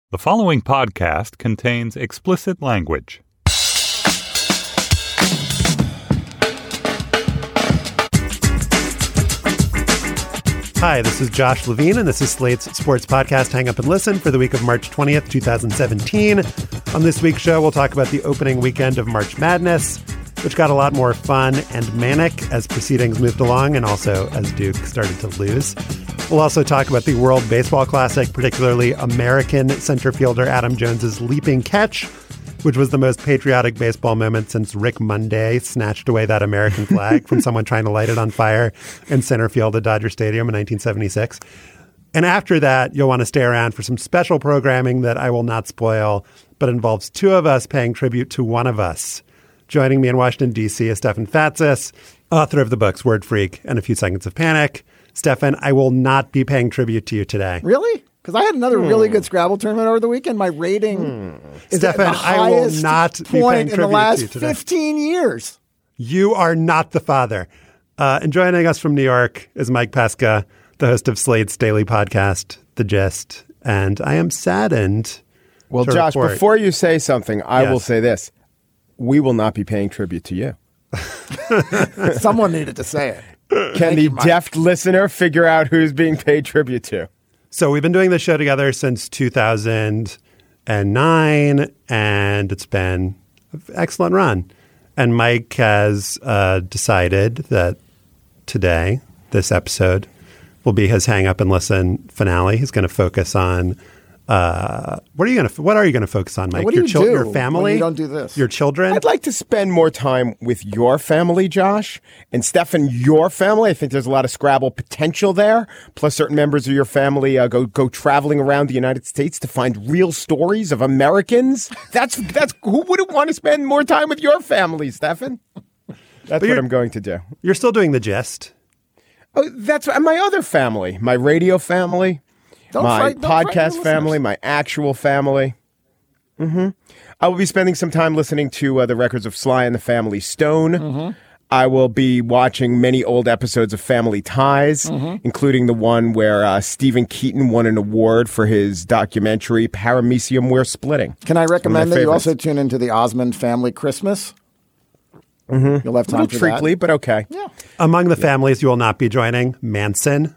The following podcast contains explicit language. Hi, this is Josh Levine, and this is Slate's sports podcast, Hang Up and Listen, for the week of March 20th, 2017. On this week's show, we'll talk about the opening weekend of March Madness, which got a lot more fun and manic as proceedings moved along and also as Duke started to lose. We'll also talk about the World Baseball Classic, particularly American center fielder Adam Jones's leaping catch, which was the most patriotic baseball moment since Rick Monday snatched away that American flag from someone trying to light it on fire in center field at Dodger Stadium in 1976. And after that, you'll want to stay around for some special programming that I will not spoil, but involves two of us paying tribute to one of us. Joining me in Washington, D.C. is Stefan Fatsis, author of the books Word Freak and A Few Seconds of Panic. Stefan, I will not be paying tribute to you today. Really? Because I had another really good Scrabble tournament over the weekend. My rating is Stefan, at the I will highest not be paying point in the tribute last to you today. 15 years. You are not the father. And joining us from New York is Mike Pesca, the host of Slate's daily podcast, The Gist. And I am saddened. Well, to Josh, report. before you say something, I Yes. will say this. We will not be paying tribute to you. Someone needed to say it. Can the deft listener figure out who's being paid tribute to? So we've been doing this show together since 2009, and it's been an excellent run. And Mike has decided that today, this episode, will be his Hang Up and Listen finale. He's going to focus on what are you going to focus on, Mike? What do you do Your family? when you don't do this? Your children? I'd like to spend more time with your family, Josh. And Stefan, your family. I think there's a lot of Scrabble potential there. Plus, certain members of your family go traveling around the United States to find real stories of Americans. That's who wouldn't want to spend more time with your family, Stefan? That's what I'm going to do. You're still doing The Gist. Oh, that's my other family, my radio family. My podcast family, my actual family. I will be spending some time listening to the records of Sly and the Family Stone. I will be watching many old episodes of Family Ties, including the one where Stephen Keaton won an award for his documentary, Paramecium We're Splitting. Can I recommend that you also tune into the Osmond Family Christmas? You'll have time for that. Treacly, but okay. Yeah. Among the families you will not be joining, Manson.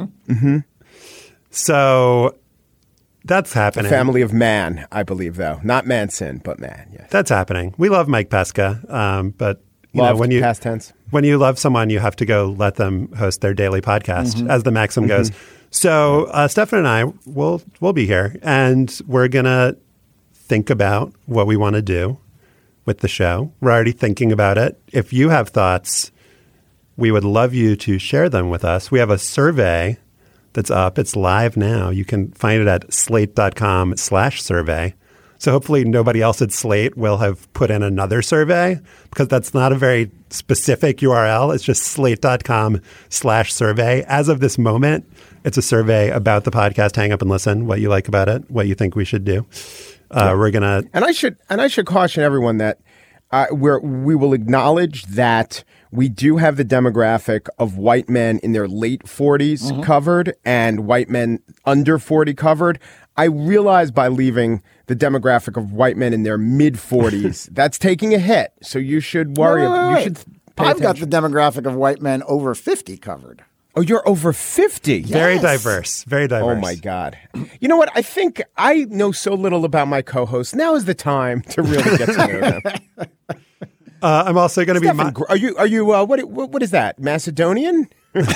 So that's happening. Family of Man, I believe, though. Not Manson, but Man, yes. That's happening. We love Mike Pesca, but Loved, past tense. When you love someone, you have to go let them host their daily podcast, as the maxim goes. So Stefan and I will be here, and we're going to think about what we want to do with the show. We're already thinking about it. If you have thoughts, we would love you to share them with us. We have a survey that's up. It's live now. You can find it at slate.com/survey. So hopefully nobody else at Slate will have put in another survey, because that's not a very specific URL. It's just slate.com/survey. As of this moment, it's a survey about the podcast Hang Up and Listen, what you like about it, what you think we should do. We're going to... And I should caution everyone that we will acknowledge that we do have the demographic of white men in their late 40s covered and white men under 40 covered. I realize by leaving the demographic of white men in their mid 40s, that's taking a hit. So you should worry. You should pay I've got attention. the demographic of white men over 50 covered. Oh, you're over 50. Very Yes. diverse. Very diverse. Oh, my God. You know what? I think I know so little about my co-hosts. Now is the time to really get to know them. I'm also going to be... Are you? What is that? Macedonian?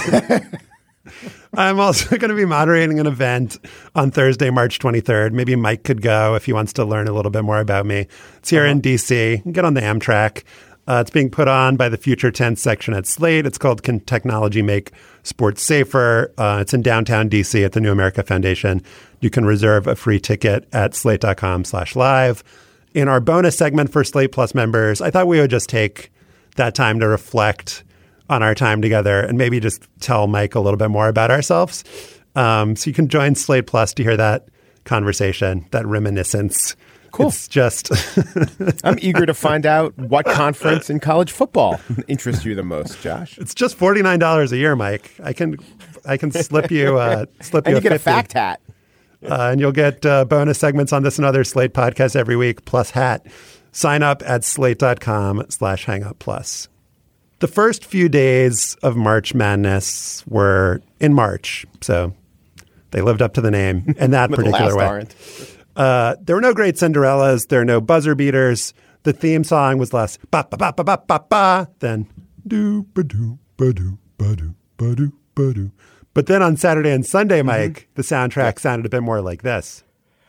I'm also going to be moderating an event on Thursday, March 23rd. Maybe Mike could go if he wants to learn a little bit more about me. It's here in D.C. Get on the Amtrak. It's being put on by the Future Tense section at Slate. It's called Can Technology Make Sports Safer? It's in downtown D.C. at the New America Foundation. You can reserve a free ticket at slate.com/live. In our bonus segment for Slate Plus members, I thought we would just take that time to reflect on our time together and maybe just tell Mike a little bit more about ourselves. So you can join Slate Plus to hear that conversation, that reminiscence. Cool. It's just... I'm eager to find out what conference in college football interests you the most, Josh. It's just $49 a year, Mike. I can slip you And you you get a 50. fact hat. And you'll get bonus segments on this and other Slate podcasts every week, plus hat. Sign up at slate.com/hangupplus. The first few days of March Madness were in March, so they lived up to the name in that particular way. There were no great Cinderellas. There were no buzzer beaters. The theme song was less ba ba ba ba ba ba ba than do ba do ba do ba do ba do ba do. But then on Saturday and Sunday, Mike, the soundtrack sounded a bit more like this.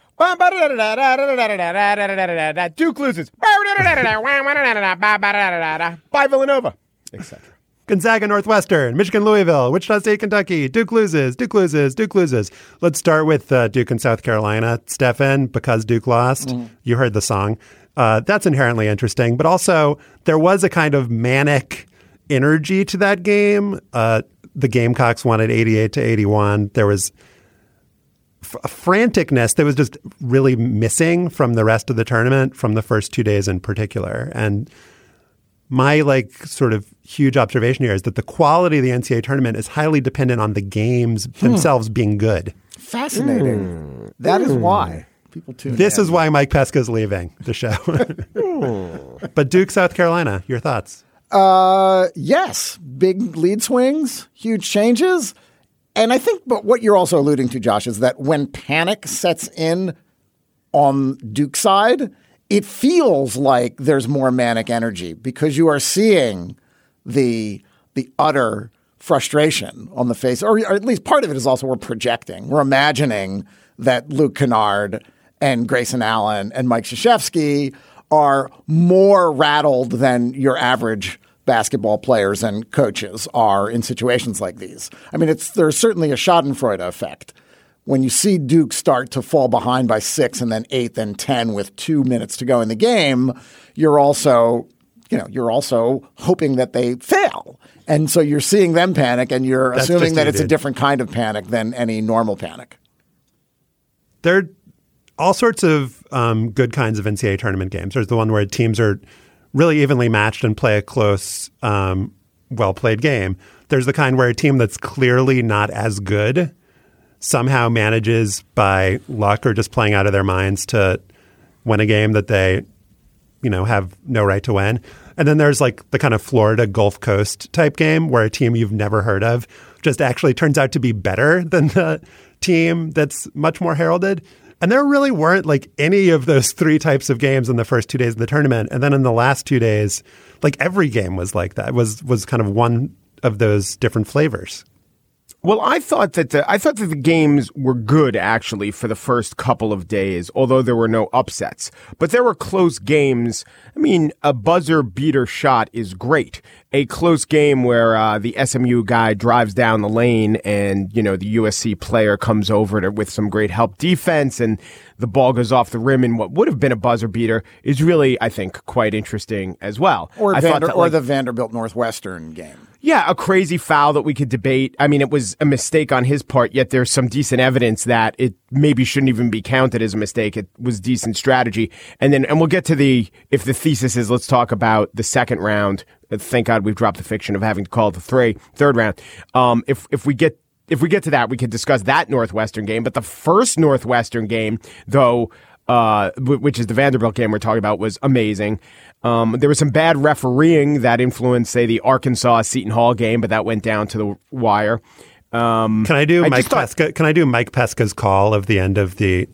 Duke loses. By Villanova, etc. Gonzaga, Northwestern, Michigan, Louisville, Wichita State, Kentucky. Duke loses, Duke loses, Duke loses. Let's start with Duke and South Carolina. Stefan, because Duke lost. You heard the song. That's inherently interesting. But also, there was a kind of manic energy to that game. The Gamecocks won at 88-81. There was a franticness that was just really missing from the rest of the tournament, from the first 2 days in particular. And my sort of huge observation here is that the quality of the NCAA tournament is highly dependent on the games themselves being good. Fascinating. That is why people tune in. This is why Mike Pesca is leaving the show. But Duke, South Carolina, your thoughts? Yes. Big lead swings, huge changes. And I think but what you're also alluding to, Josh, is that when panic sets in on Duke's side, it feels like there's more manic energy because you are seeing the utter frustration on the face, or at least part of it is also we're projecting. We're imagining that Luke Kennard and Grayson Allen and Mike Krzyzewski are more rattled than your average basketball players and coaches are in situations like these. I mean, there's certainly a Schadenfreude effect. When you see Duke start to fall behind by 6 and then 8, then 10 with 2 minutes to go in the game, you're also hoping that they fail. And so you're seeing them panic and you're assuming that it's a different kind of panic than any normal panic. There are all sorts of good kinds of NCAA tournament games. There's the one where teams are really evenly matched and play a close, well-played game. There's the kind where a team that's clearly not as good somehow manages by luck or just playing out of their minds to win a game that they, have no right to win. And then there's the kind of Florida Gulf Coast type game where a team you've never heard of just actually turns out to be better than the team that's much more heralded. And there really weren't any of those three types of games in the first 2 days of the tournament. And then in the last 2 days, every game was like that, was kind of one of those different flavors. Well, I thought that the games were good actually for the first couple of days, although there were no upsets. But there were close games. I mean, a buzzer beater shot is great. A close game where the SMU guy drives down the lane and, the USC player comes over with some great help defense and the ball goes off the rim in what would have been a buzzer beater is really, I think, quite interesting as well. Or the Vanderbilt Northwestern game. Yeah, a crazy foul that we could debate. I mean, it was a mistake on his part, yet there's some decent evidence that it maybe shouldn't even be counted as a mistake. It was decent strategy. And we'll get to if the thesis is, let's talk about the second round. Thank God we've dropped the fiction of having to call it the third round. If we get to that, we could discuss that Northwestern game. But the first Northwestern game, though, which is the Vanderbilt game we're talking about, was amazing. There was some bad refereeing that influenced, say, the Arkansas-Seton Hall game, but that went down to the wire. Can I do Mike Pesca? Can I do Mike Pesca's call of the end of the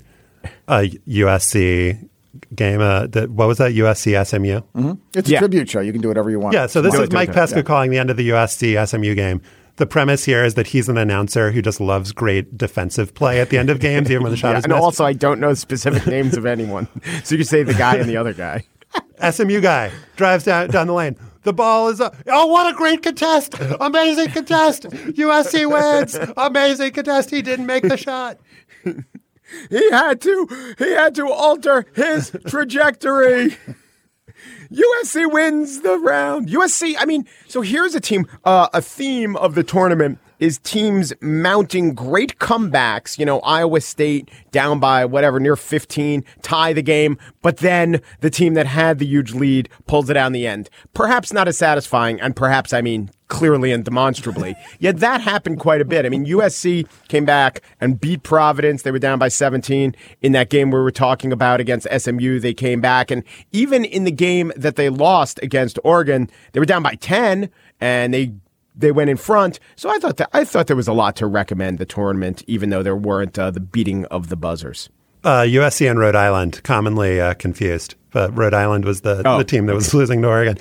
USC game? What was that? USC SMU. Mm-hmm. It's a tribute show. You can do whatever you want. Yeah. So this is Mike Pesca calling the end of the USC SMU game. The premise here is that he's an announcer who just loves great defensive play at the end of games, even when the shot is missed. And also, I don't know specific names of anyone, so you can say the guy and the other guy. SMU guy drives down the lane. The ball is up. Oh, what a great contest. Amazing contest. USC wins. Amazing contest. He didn't make the shot. He had to alter his trajectory. USC wins the round. USC, so here's a team, a theme of the tournament is teams mounting great comebacks. Iowa State down by near 15, tie the game, but then the team that had the huge lead pulls it out in the end. Perhaps not as satisfying, and perhaps, clearly and demonstrably. Yet that happened quite a bit. I mean, USC came back and beat Providence. They were down by 17 in that game we were talking about against SMU. They came back, and even in the game that they lost against Oregon, they were down by 10, and they went in front. So I thought there was a lot to recommend the tournament, even though there weren't the beating of the buzzers. USC and Rhode Island, commonly confused, but Rhode Island was the team that was losing to Oregon.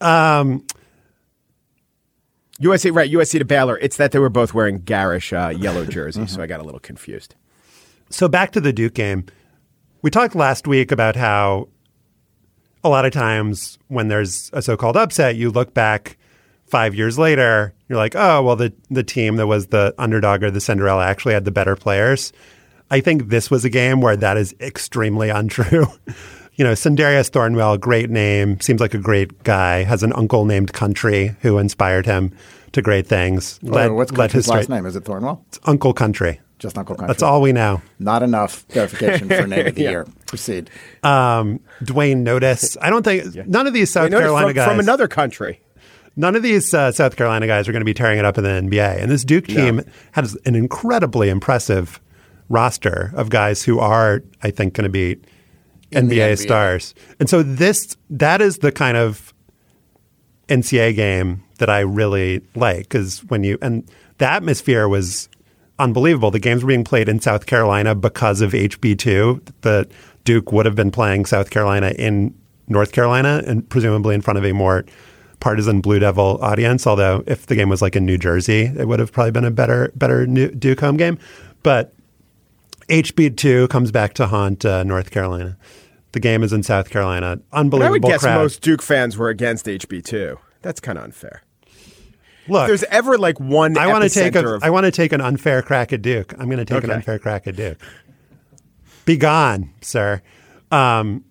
USC to Baylor. It's that they were both wearing garish yellow jerseys, so I got a little confused. So back to the Duke game. We talked last week about how a lot of times when there's a so-called upset, you look back 5 years later, you're like, oh, well, the team that was the underdog or the Cinderella actually had the better players. I think this was a game where that is extremely untrue. Sindarius Thornwell, great name, seems like a great guy, has an uncle named Country who inspired him to great things. What's Country's last name? Is it Thornwell? It's Uncle Country. Just Uncle Country. That's all we know. Not enough verification for name of the year. Proceed. Dwayne Notice. I don't think none of these South Carolina guys. From another country. None of these South Carolina guys are going to be tearing it up in the NBA. And this Duke team has an incredibly impressive roster of guys who are, I think, going to be NBA stars. And so that is the kind of NCAA game that I really like, because and the atmosphere was unbelievable. The games were being played in South Carolina because of HB2. The Duke would have been playing South Carolina in North Carolina and presumably in front of a more partisan Blue Devil audience. Although if the game was like in New Jersey, it would have probably been a better Duke home game. But HB2 comes back to haunt North Carolina. The game is in South Carolina. Unbelievable. I would guess crowd. most Duke fans were against HB2. That's kind of unfair. Look, if there's ever like one. I want to take an unfair crack at Duke. I'm going to take an unfair crack at Duke. Be gone, sir. Play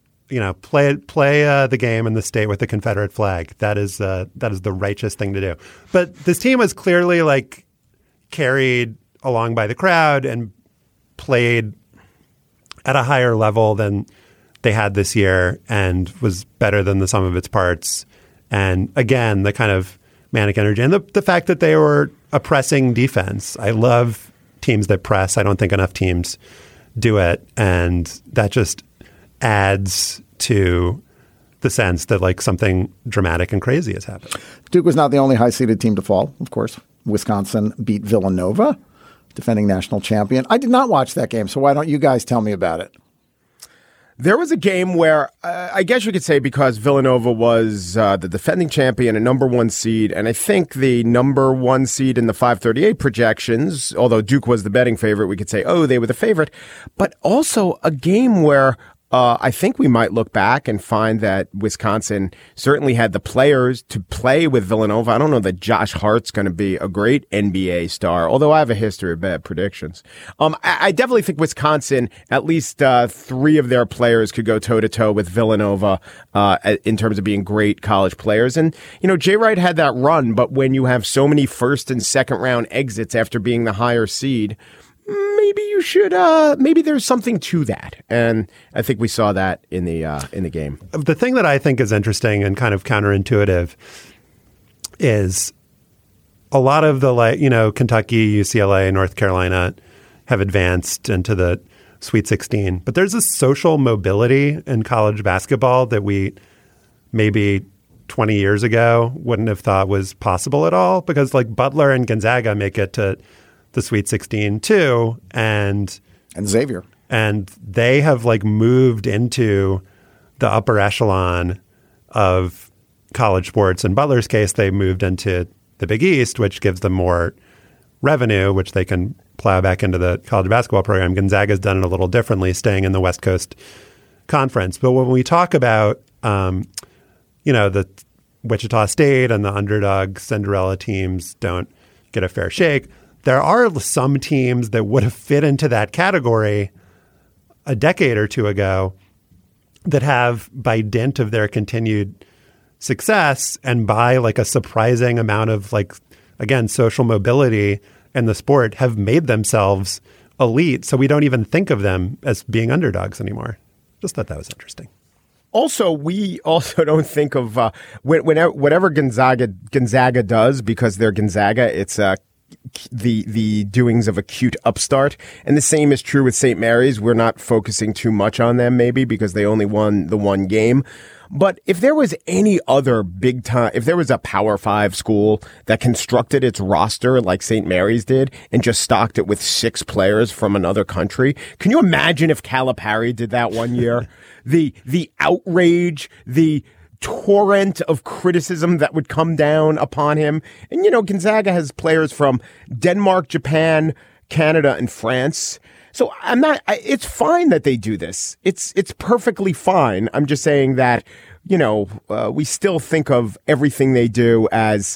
the game in the state with the Confederate flag. That is the righteous thing to do. But this team was clearly like carried along by the crowd and played at a higher level than they had this year and was better than the sum of its parts. And again, the kind of manic energy and the fact that they were a pressing defense. I love teams that press. I don't think enough teams do it. And that just adds to the sense that like something dramatic and crazy has happened. Duke was not the only high-seeded team to fall, of course. Wisconsin beat Villanova, defending national champion. I did not watch that game, so why don't you guys tell me about it? There was a game where I guess you could say because Villanova was the defending champion, a number one seed, and I think the number one seed in the 538 projections, although Duke was the betting favorite, we could say, oh, they were the favorite. But also a game where I think we might look back and find that Wisconsin certainly had the players to play with Villanova. I don't know that Josh Hart's going to be a great NBA star, although I have a history of bad predictions. I definitely think Wisconsin, at least three of their players could go toe-to-toe with Villanova in terms of being great college players. And, Jay Wright had that run, but when you have so many first and second round exits after being the higher seed, maybe you should. Maybe there's something to that, and I think we saw that in the game. The thing that I think is interesting and kind of counterintuitive is a lot of the Kentucky, UCLA, North Carolina have advanced into the Sweet 16, but there's a social mobility in college basketball that we maybe 20 years ago wouldn't have thought was possible at all, because like Butler and Gonzaga make it to the Sweet 16 too, and Xavier, and they have like moved into the upper echelon of college sports. In Butler's case, they moved into the Big East, which gives them more revenue, which they can plow back into the college basketball program. Gonzaga's done it a little differently, staying in the West Coast Conference. But when we talk about the Wichita State and the underdog Cinderella teams don't get a fair shake, there are some teams that would have fit into that category a decade or two ago that have, by dint of their continued success and by like a surprising amount of social mobility in the sport, have made themselves elite. So we don't even think of them as being underdogs anymore. Just thought that was interesting. Also, we also don't think of whatever Gonzaga does, because they're Gonzaga. It's the doings of a cute upstart, and the same is true with St. Mary's. We're not focusing too much on them, maybe because they only won the one game. But if there was any other big time, if there was a Power 5 school that constructed its roster like St. Mary's did and just stocked it with 6 players from another country, can you imagine if Calipari did that one year? The outrage, the torrent of criticism that would come down upon him. And, Gonzaga has players from Denmark, Japan, Canada, and France. So it's fine that they do this. It's perfectly fine. I'm just saying that, we still think of everything they do as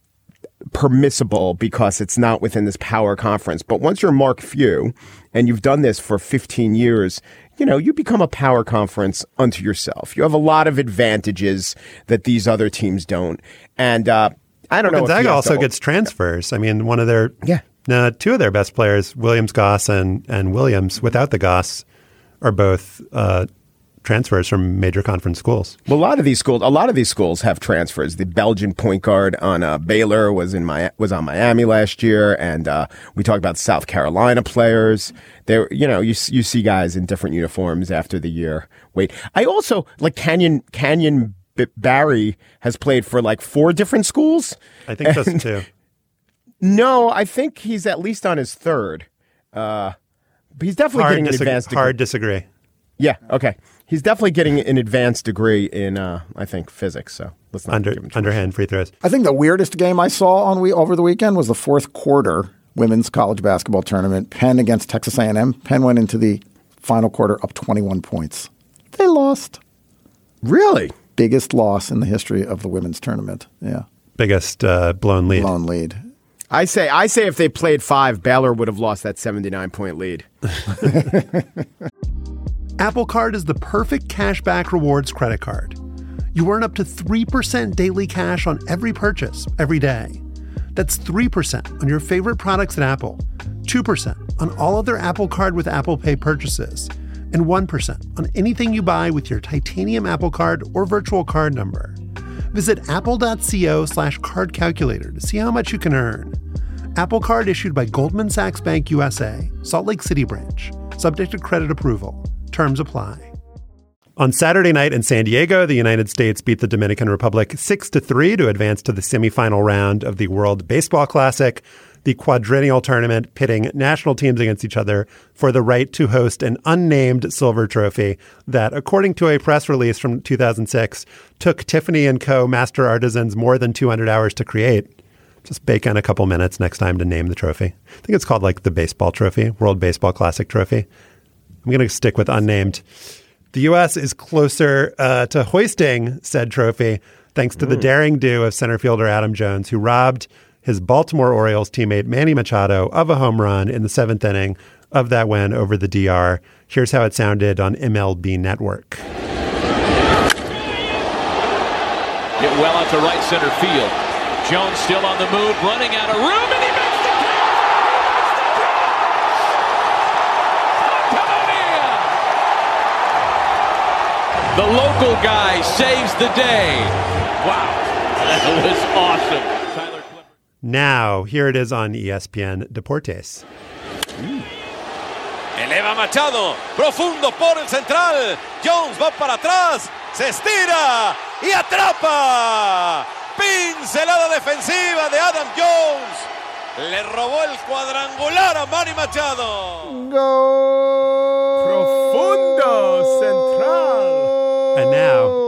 permissible because it's not within this power conference. But once you're Mark Few and you've done this for 15 years, you become a power conference unto yourself. You have a lot of advantages that these other teams don't. And I don't know. Gonzaga also gets transfers. I mean, one of their two of their best players, Williams Goss and Williams, without the Goss, are both transfers from major conference schools. Well, a lot of these schools have transfers. The Belgian point guard on Baylor was on Miami last year, and we talked about South Carolina players. There, you see guys in different uniforms after the year. Wait, I also like Canyon Barry has played for like 4 different schools. I think so too. No, I think he's at least on his 3rd. But he's definitely getting an advanced degree. Hard disagree. Yeah, okay. He's definitely getting an advanced degree in, I think, physics. So let's not give him underhand free throws. I think the weirdest game I saw over the weekend was the 4th quarter women's college basketball tournament. Penn against Texas A&M. Penn went into the final quarter up 21 points. They lost. Really? Biggest loss in the history of the women's tournament. Yeah. Biggest blown lead. Blown lead. I say if they played 5, Baylor would have lost that 79-point lead. Apple Card is the perfect cashback rewards credit card. You earn up to 3% daily cash on every purchase, every day. That's 3% on your favorite products at Apple, 2% on all other Apple Card with Apple Pay purchases, and 1% on anything you buy with your titanium Apple Card or virtual card number. Visit apple.co/card calculator to see how much you can earn. Apple Card issued by Goldman Sachs Bank USA, Salt Lake City branch. Subject to credit approval. Terms apply. On Saturday night in San Diego, the United States beat the Dominican Republic 6-3 to advance to the semifinal round of the World Baseball Classic, the quadrennial tournament pitting national teams against each other for the right to host an unnamed silver trophy that, according to a press release from 2006, took Tiffany & Co. master artisans more than 200 hours to create. Just bake in a couple minutes next time to name the trophy. I think it's called like the baseball trophy, World Baseball Classic trophy. I'm going to stick with unnamed. The U.S. is closer to hoisting said trophy thanks to the daring do of center fielder Adam Jones, who robbed his Baltimore Orioles teammate Manny Machado of a home run in the 7th inning of that win over the DR. Here's how it sounded on MLB Network. Hit well out to right center field. Jones still on the move, running out of room, and he makes the catch! The local guy saves the day. Wow, that was awesome. Now, here it is on ESPN Deportes. Eleva Machado, profundo por el central. Jones va para atrás, se estira y atrapa. Pincelada defensiva de Adam Jones. Le robó el cuadrangular a Manny Machado. Gol. Profundo central. And now,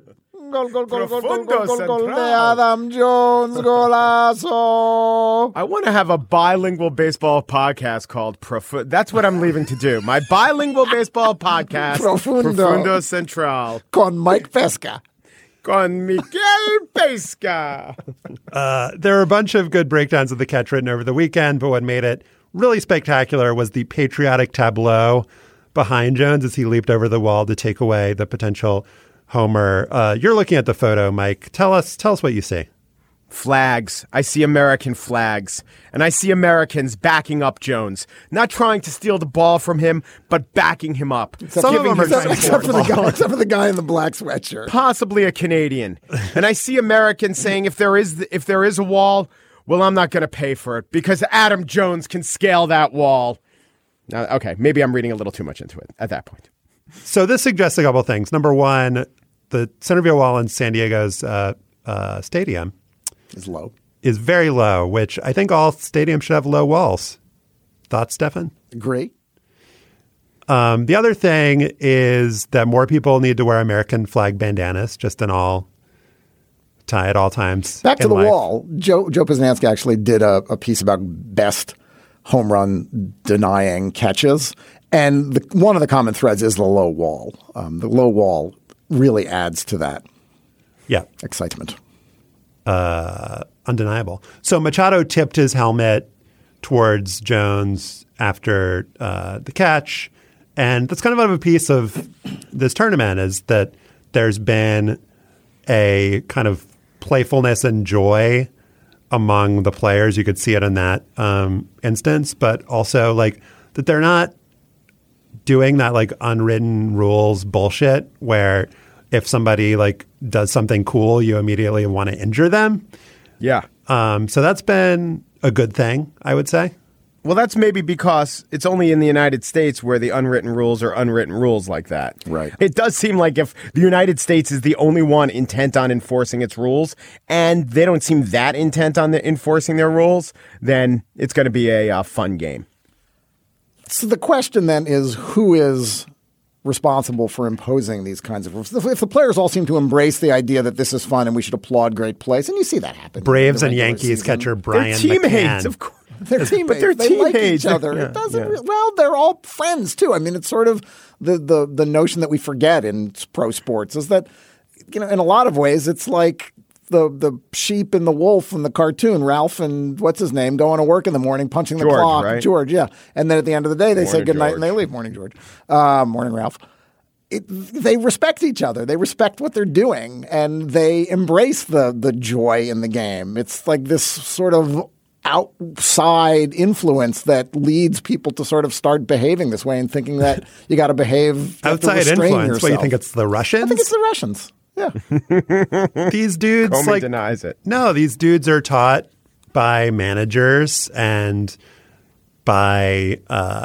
Gol de Adam Jones, golazo. I want to have a bilingual baseball podcast called Profundo. That's what I'm leaving to do. My bilingual baseball podcast, Profundo Central. Con Mike Pesca. Con Miguel Pesca. There are a bunch of good breakdowns of the catch written over the weekend, but what made it really spectacular was the patriotic tableau behind Jones as he leaped over the wall to take away the potential homer. You're looking at the photo, Mike. Tell us what you see. Flags. I see American flags. And I see Americans backing up Jones. Not trying to steal the ball from him, but backing him up. Except for the guy in the black sweatshirt. Possibly a Canadian. And I see Americans saying if there is a wall, well, I'm not going to pay for it because Adam Jones can scale that wall. Okay, maybe I'm reading a little too much into it at that point. So this suggests a couple of things. Number one, the Centerville wall in San Diego's stadium is very low, which I think all stadiums should have low walls. Thoughts, Stefan? Agree. The other thing is that more people need to wear American flag bandanas, just an all tie at all times. Back to the life. wall. Joe Posnanski actually did a piece about best home run denying catches. And one of the common threads is the low wall. The low wall really adds to that excitement. Undeniable. So Machado tipped his helmet towards Jones after the catch. And that's kind of a piece of this tournament is that there's been a kind of playfulness and joy among the players. You could see it in that instance, but also like that they're not doing that like unwritten rules bullshit where if somebody like does something cool, you immediately want to injure them. Yeah. So that's been a good thing, I would say. Well, that's maybe because it's only in the United States where the unwritten rules are unwritten rules like that. Right. It does seem like if the United States is the only one intent on enforcing its rules, and they don't seem that intent on enforcing their rules, then it's going to be a fun game. So the question then is who is responsible for imposing these kinds of rules? If the players all seem to embrace the idea that this is fun and we should applaud great plays, and you see that happen. Braves and Yankees catcher Brian They're teammates, McCann. of course. They're teammates. But they're they teammates. like each other. Yeah, it doesn't. Well, they're all friends too. I mean, it's sort of the notion that we forget in pro sports is that in a lot of ways it's like the sheep and the wolf in the cartoon. Ralph and what's his name going to work in the morning, punching George, the clock. right? George, yeah. And then at the end of the day, they say goodnight and they leave. Morning, George. Morning, Ralph. They respect each other. They respect what they're doing, and they embrace the joy in the game. It's like this sort of outside influence that leads people to sort of start behaving this way and thinking that you got to behave. Outside influence. What, you think it's the Russians? I think it's the Russians. Yeah. These dudes Comey denies it. No, these dudes are taught by managers and by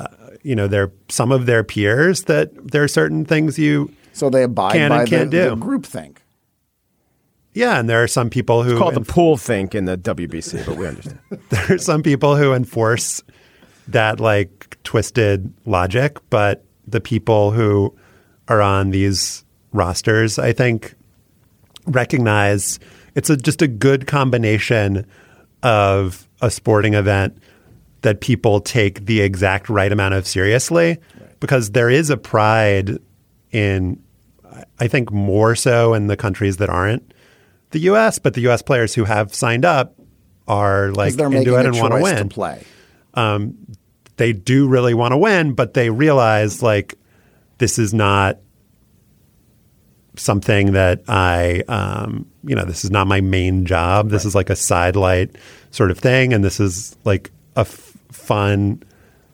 some of their peers that there are certain things so they abide can by and can't do. The groupthink. Yeah, and there are some people who it's called the pool think in the WBC, but we understand. There are some people who enforce that like twisted logic, but the people who are on these rosters, I think, recognize it's just a good combination of a sporting event that people take the exact right amount of seriously, because there is a pride in, I think, more so in the countries that aren't the U.S., but the U.S. players who have signed up are like into it and want to win. Play. They do really want to win, but they realize like this is not something that this is not my main job. This is like a sidelight sort of thing, and this is like a fun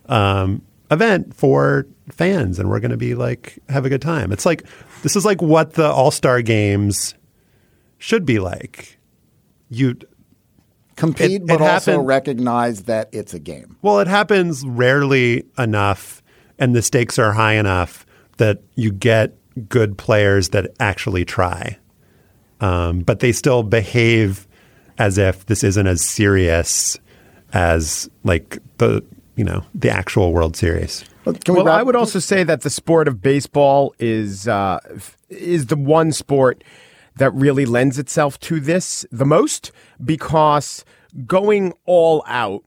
event for fans, and we're going to be like have a good time. It's like this is like what the All-Star games should be like. You compete, but also recognize that it's a game. Well, it happens rarely enough, and the stakes are high enough that you get good players that actually try. But they still behave as if this isn't as serious as like the actual World Series. Well, I would also say that the sport of baseball is the one sport that really lends itself to this the most, because going all out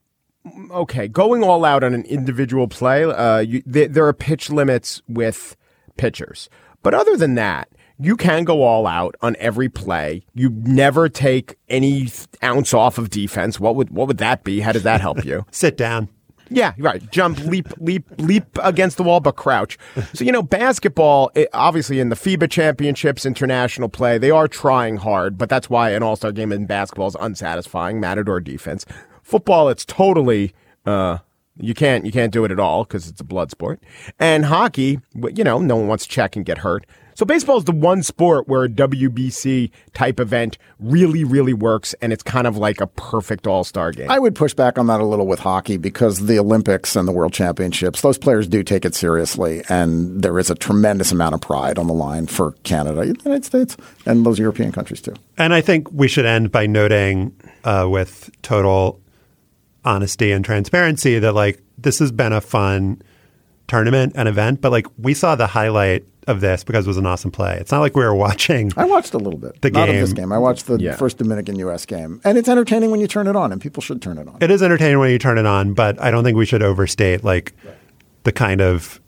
on an individual play, there are pitch limits with pitchers. But other than that, you can go all out on every play. You never take any ounce off of defense. What would that be? How does that help you? Sit down. Yeah, right. Jump, leap against the wall, but crouch. So, basketball, obviously in the FIBA championships, international play, they are trying hard, but that's why an all-star game in basketball is unsatisfying, matador defense. Football, it's totally, you can't do it at all because it's a blood sport. And hockey, no one wants to check and get hurt. So baseball is the one sport where a WBC type event really, really works, and it's kind of like a perfect all-star game. I would push back on that a little with hockey because the Olympics and the World Championships, those players do take it seriously, and there is a tremendous amount of pride on the line for Canada, United States, and those European countries too. And I think we should end by noting with total honesty and transparency that this has been a fun tournament and event, but we saw the highlight of this because it was an awesome play. It's not like we were watching. I watched a little bit. Not of this game. I watched the first Dominican-U.S. game. And it's entertaining when you turn it on, and people should turn it on. It is entertaining when you turn it on, but I don't think we should overstate the kind of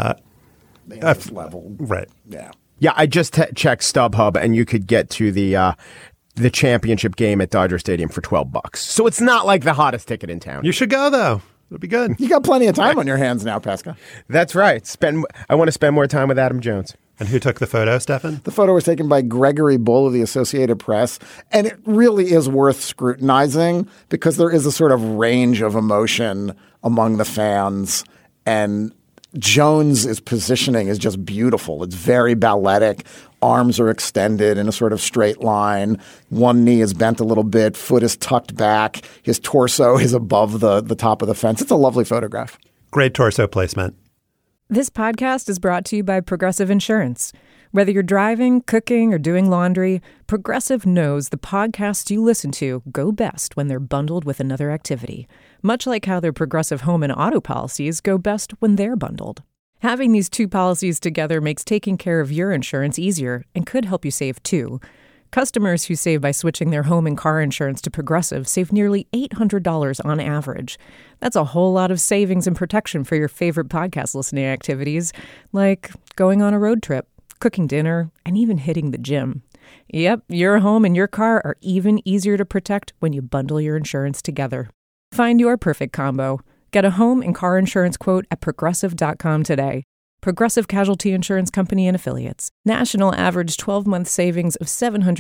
level. Right. Yeah. Yeah, I just checked StubHub, and you could get to the championship game at Dodger Stadium for $12. So it's not like the hottest ticket in town. You should go, though. It'll be good. You got plenty of time on your hands now, Pesca. That's right. I want to spend more time with Adam Jones. And who took the photo, Stefan? The photo was taken by Gregory Bull of the Associated Press, and it really is worth scrutinizing because there is a sort of range of emotion among the fans, and Jones's positioning is just beautiful. It's very balletic. Arms are extended in a sort of straight line. One knee is bent a little bit. Foot is tucked back. His torso is above the top of the fence. It's a lovely photograph. Great torso placement. This podcast is brought to you by Progressive Insurance. Whether you're driving, cooking, or doing laundry, Progressive knows the podcasts you listen to go best when they're bundled with another activity, much like how their Progressive home and auto policies go best when they're bundled. Having these two policies together makes taking care of your insurance easier and could help you save, too. Customers who save by switching their home and car insurance to Progressive save nearly $800 on average. That's a whole lot of savings and protection for your favorite podcast listening activities, like going on a road trip, cooking dinner, and even hitting the gym. Yep, your home and your car are even easier to protect when you bundle your insurance together. Find your perfect combo. Get a home and car insurance quote at Progressive.com today. Progressive Casualty Insurance Company and Affiliates. National average 12-month savings of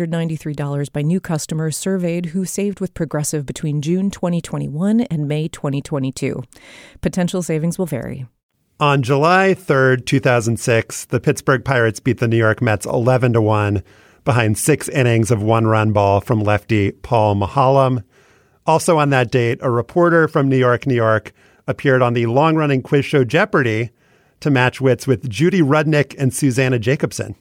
$793 by new customers surveyed who saved with Progressive between June 2021 and May 2022. Potential savings will vary. On July 3rd, 2006, the Pittsburgh Pirates beat the New York Mets 11-1 behind 6 innings of one-run ball from lefty Paul Maholm. Also on that date, a reporter from New York, New York, appeared on the long-running quiz show Jeopardy! To match wits with Judy Rudnick and Susanna Jacobson.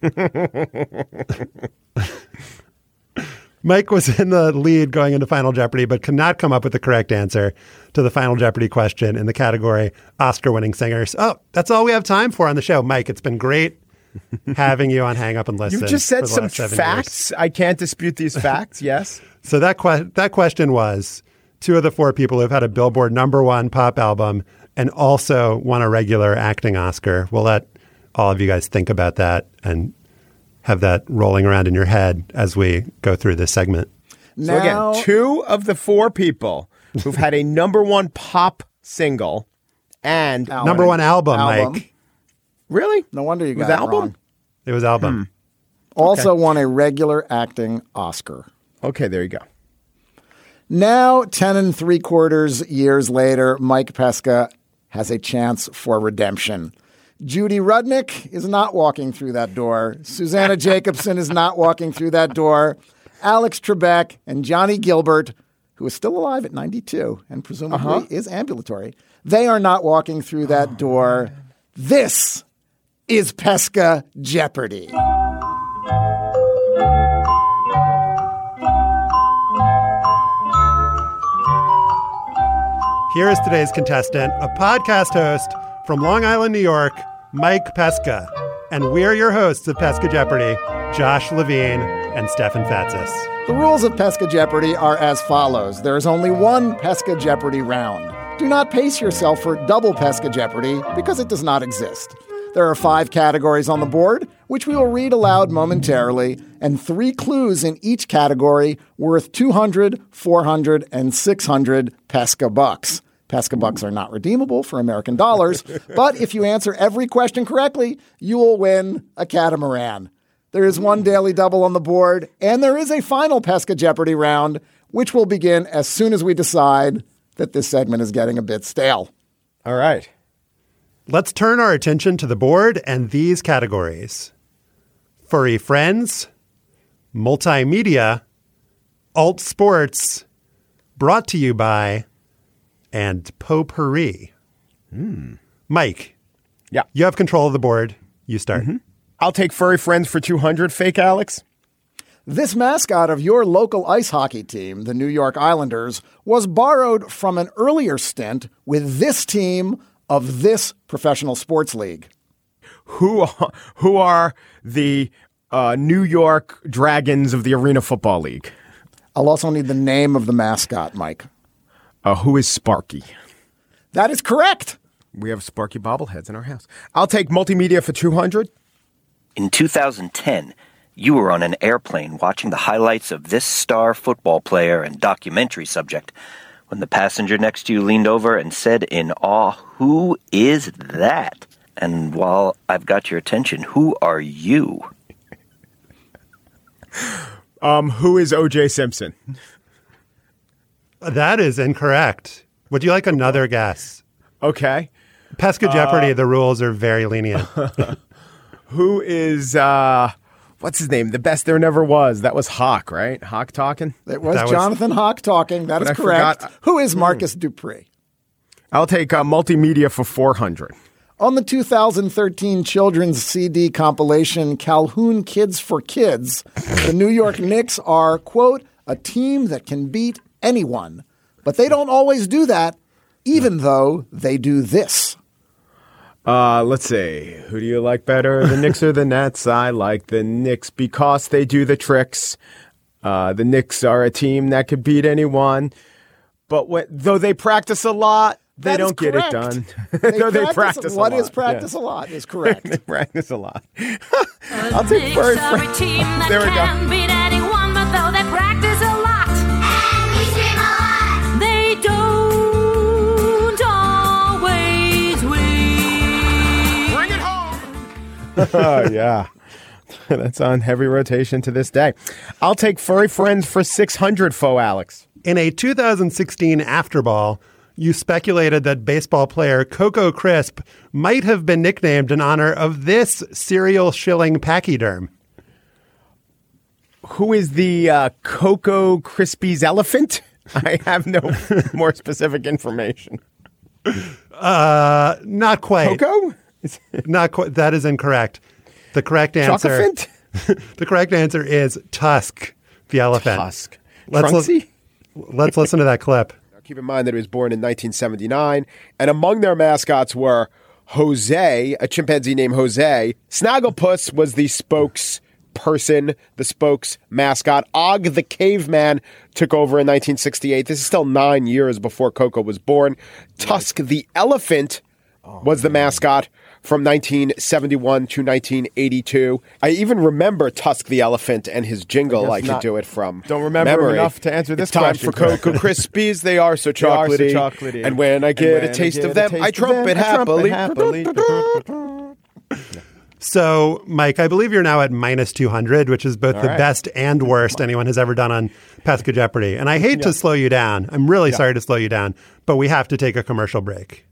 Mike was in the lead going into Final Jeopardy, but could not come up with the correct answer to the Final Jeopardy question in the category Oscar-winning singers. Oh, that's all we have time for on the show. Mike, it's been great having you on Hang Up and Listen. You just said some facts. I can't dispute these facts, yes. So that question was, 2 of the 4 people who've had a Billboard #1 pop album and also won a regular acting Oscar. We'll let all of you guys think about that and have that rolling around in your head as we go through this segment. So again, 2 of the 4 people who've had a #1 pop single and #1 album, Mike. Really? No wonder you got it wrong. It was album. Also won a regular acting Oscar. Okay, there you go. Now, 10 3/4 years later, Mike Pesca has a chance for redemption. Judy Rudnick is not walking through that door. Susanna Jacobson is not walking through that door. Alex Trebek and Johnny Gilbert, who is still alive at 92 and presumably is ambulatory, they are not walking through that door. This is Pesca Jeopardy! Here is today's contestant, a podcast host from Long Island, New York, Mike Pesca. And we're your hosts of Pesca Jeopardy, Josh Levine and Stefan Fatsis. The rules of Pesca Jeopardy are as follows. There is only one Pesca Jeopardy round. Do not pace yourself for double Pesca Jeopardy because it does not exist. There are 5 categories on the board, which we will read aloud momentarily, and 3 clues in each category worth 200, 400, and 600 Pesca bucks. Pesca bucks are not redeemable for American dollars, but if you answer every question correctly, you will win a catamaran. There is one daily double on the board, and there is a final Pesca Jeopardy round, which will begin as soon as we decide that this segment is getting a bit stale. All right. Let's turn our attention to the board and these categories: furry friends, multimedia, alt sports, brought to you by, and potpourri. Mike. Yeah. You have control of the board. You start. I'll take furry friends for 200, fake Alex. This mascot of your local ice hockey team, the New York Islanders, was borrowed from an earlier stint with this team of this professional sports league. Who are the New York Dragons of the Arena Football League? I'll also need the name of the mascot, Mike. Who is Sparky? That is correct. We have Sparky bobbleheads in our house. I'll take multimedia for 200. In 2010, you were on an airplane watching the highlights of this star football player and documentary subject when the passenger next to you leaned over and said in awe, "Who is that?" And while I've got your attention, who are you? Who is O.J. Simpson? That is incorrect. Would you like another guess? Okay. Pesca Jeopardy, the rules are very lenient. Who is, what's his name? The best there never was. That was Hawk, right? Hawk talking? It was Jonathan Hawk talking. That is correct. Who is Marcus Dupree? I'll take multimedia for 400. On the 2013 children's CD compilation Calhoun Kids for Kids, the New York Knicks are, quote, a team that can beat anyone. But they don't always do that, even though they do this. Let's see. Who do you like better, the Knicks or the Nets? I like the Knicks because they do the tricks. The Knicks are a team that could beat anyone. But though they practice a lot, they don't get it done. They practice a lot. What is practice a lot is correct. They practice a lot. I'll take furry friends. There we go. Beat anyone, but though they practice a lot, and we scream a lot, they don't always win. Bring it home. Oh, yeah. That's on heavy rotation to this day. I'll take furry friends for 600, faux Alex. In a 2016 Afterball, you speculated that baseball player Coco Crisp might have been nicknamed in honor of this cereal shilling pachyderm. Who is the Coco Krispies elephant? I have no more specific information. Not quite. Coco? Not quite. That is incorrect. The correct answer. The correct answer is Tusk, the elephant. Tusk. Let's listen to that clip. Keep in mind that he was born in 1979, and among their mascots were Jose, a chimpanzee named Jose. Snagglepuss was the spokesperson, the spokes mascot. Og the caveman took over in 1968. This is still 9 years before Coco was born. Tusk the elephant was the mascot from 1971 to 1982. I even remember Tusk the elephant and his jingle. I could do it from Don't remember memory. enough to answer this question. It's time for Cocoa Krispies. They are so chocolatey. And when I get a taste of them, I trumpet happily. So, Mike, I believe you're now at minus 200, which is both the best and worst anyone has ever done on Pesca Jeopardy. And I hate to slow you down. I'm really sorry to slow you down, but we have to take a commercial break.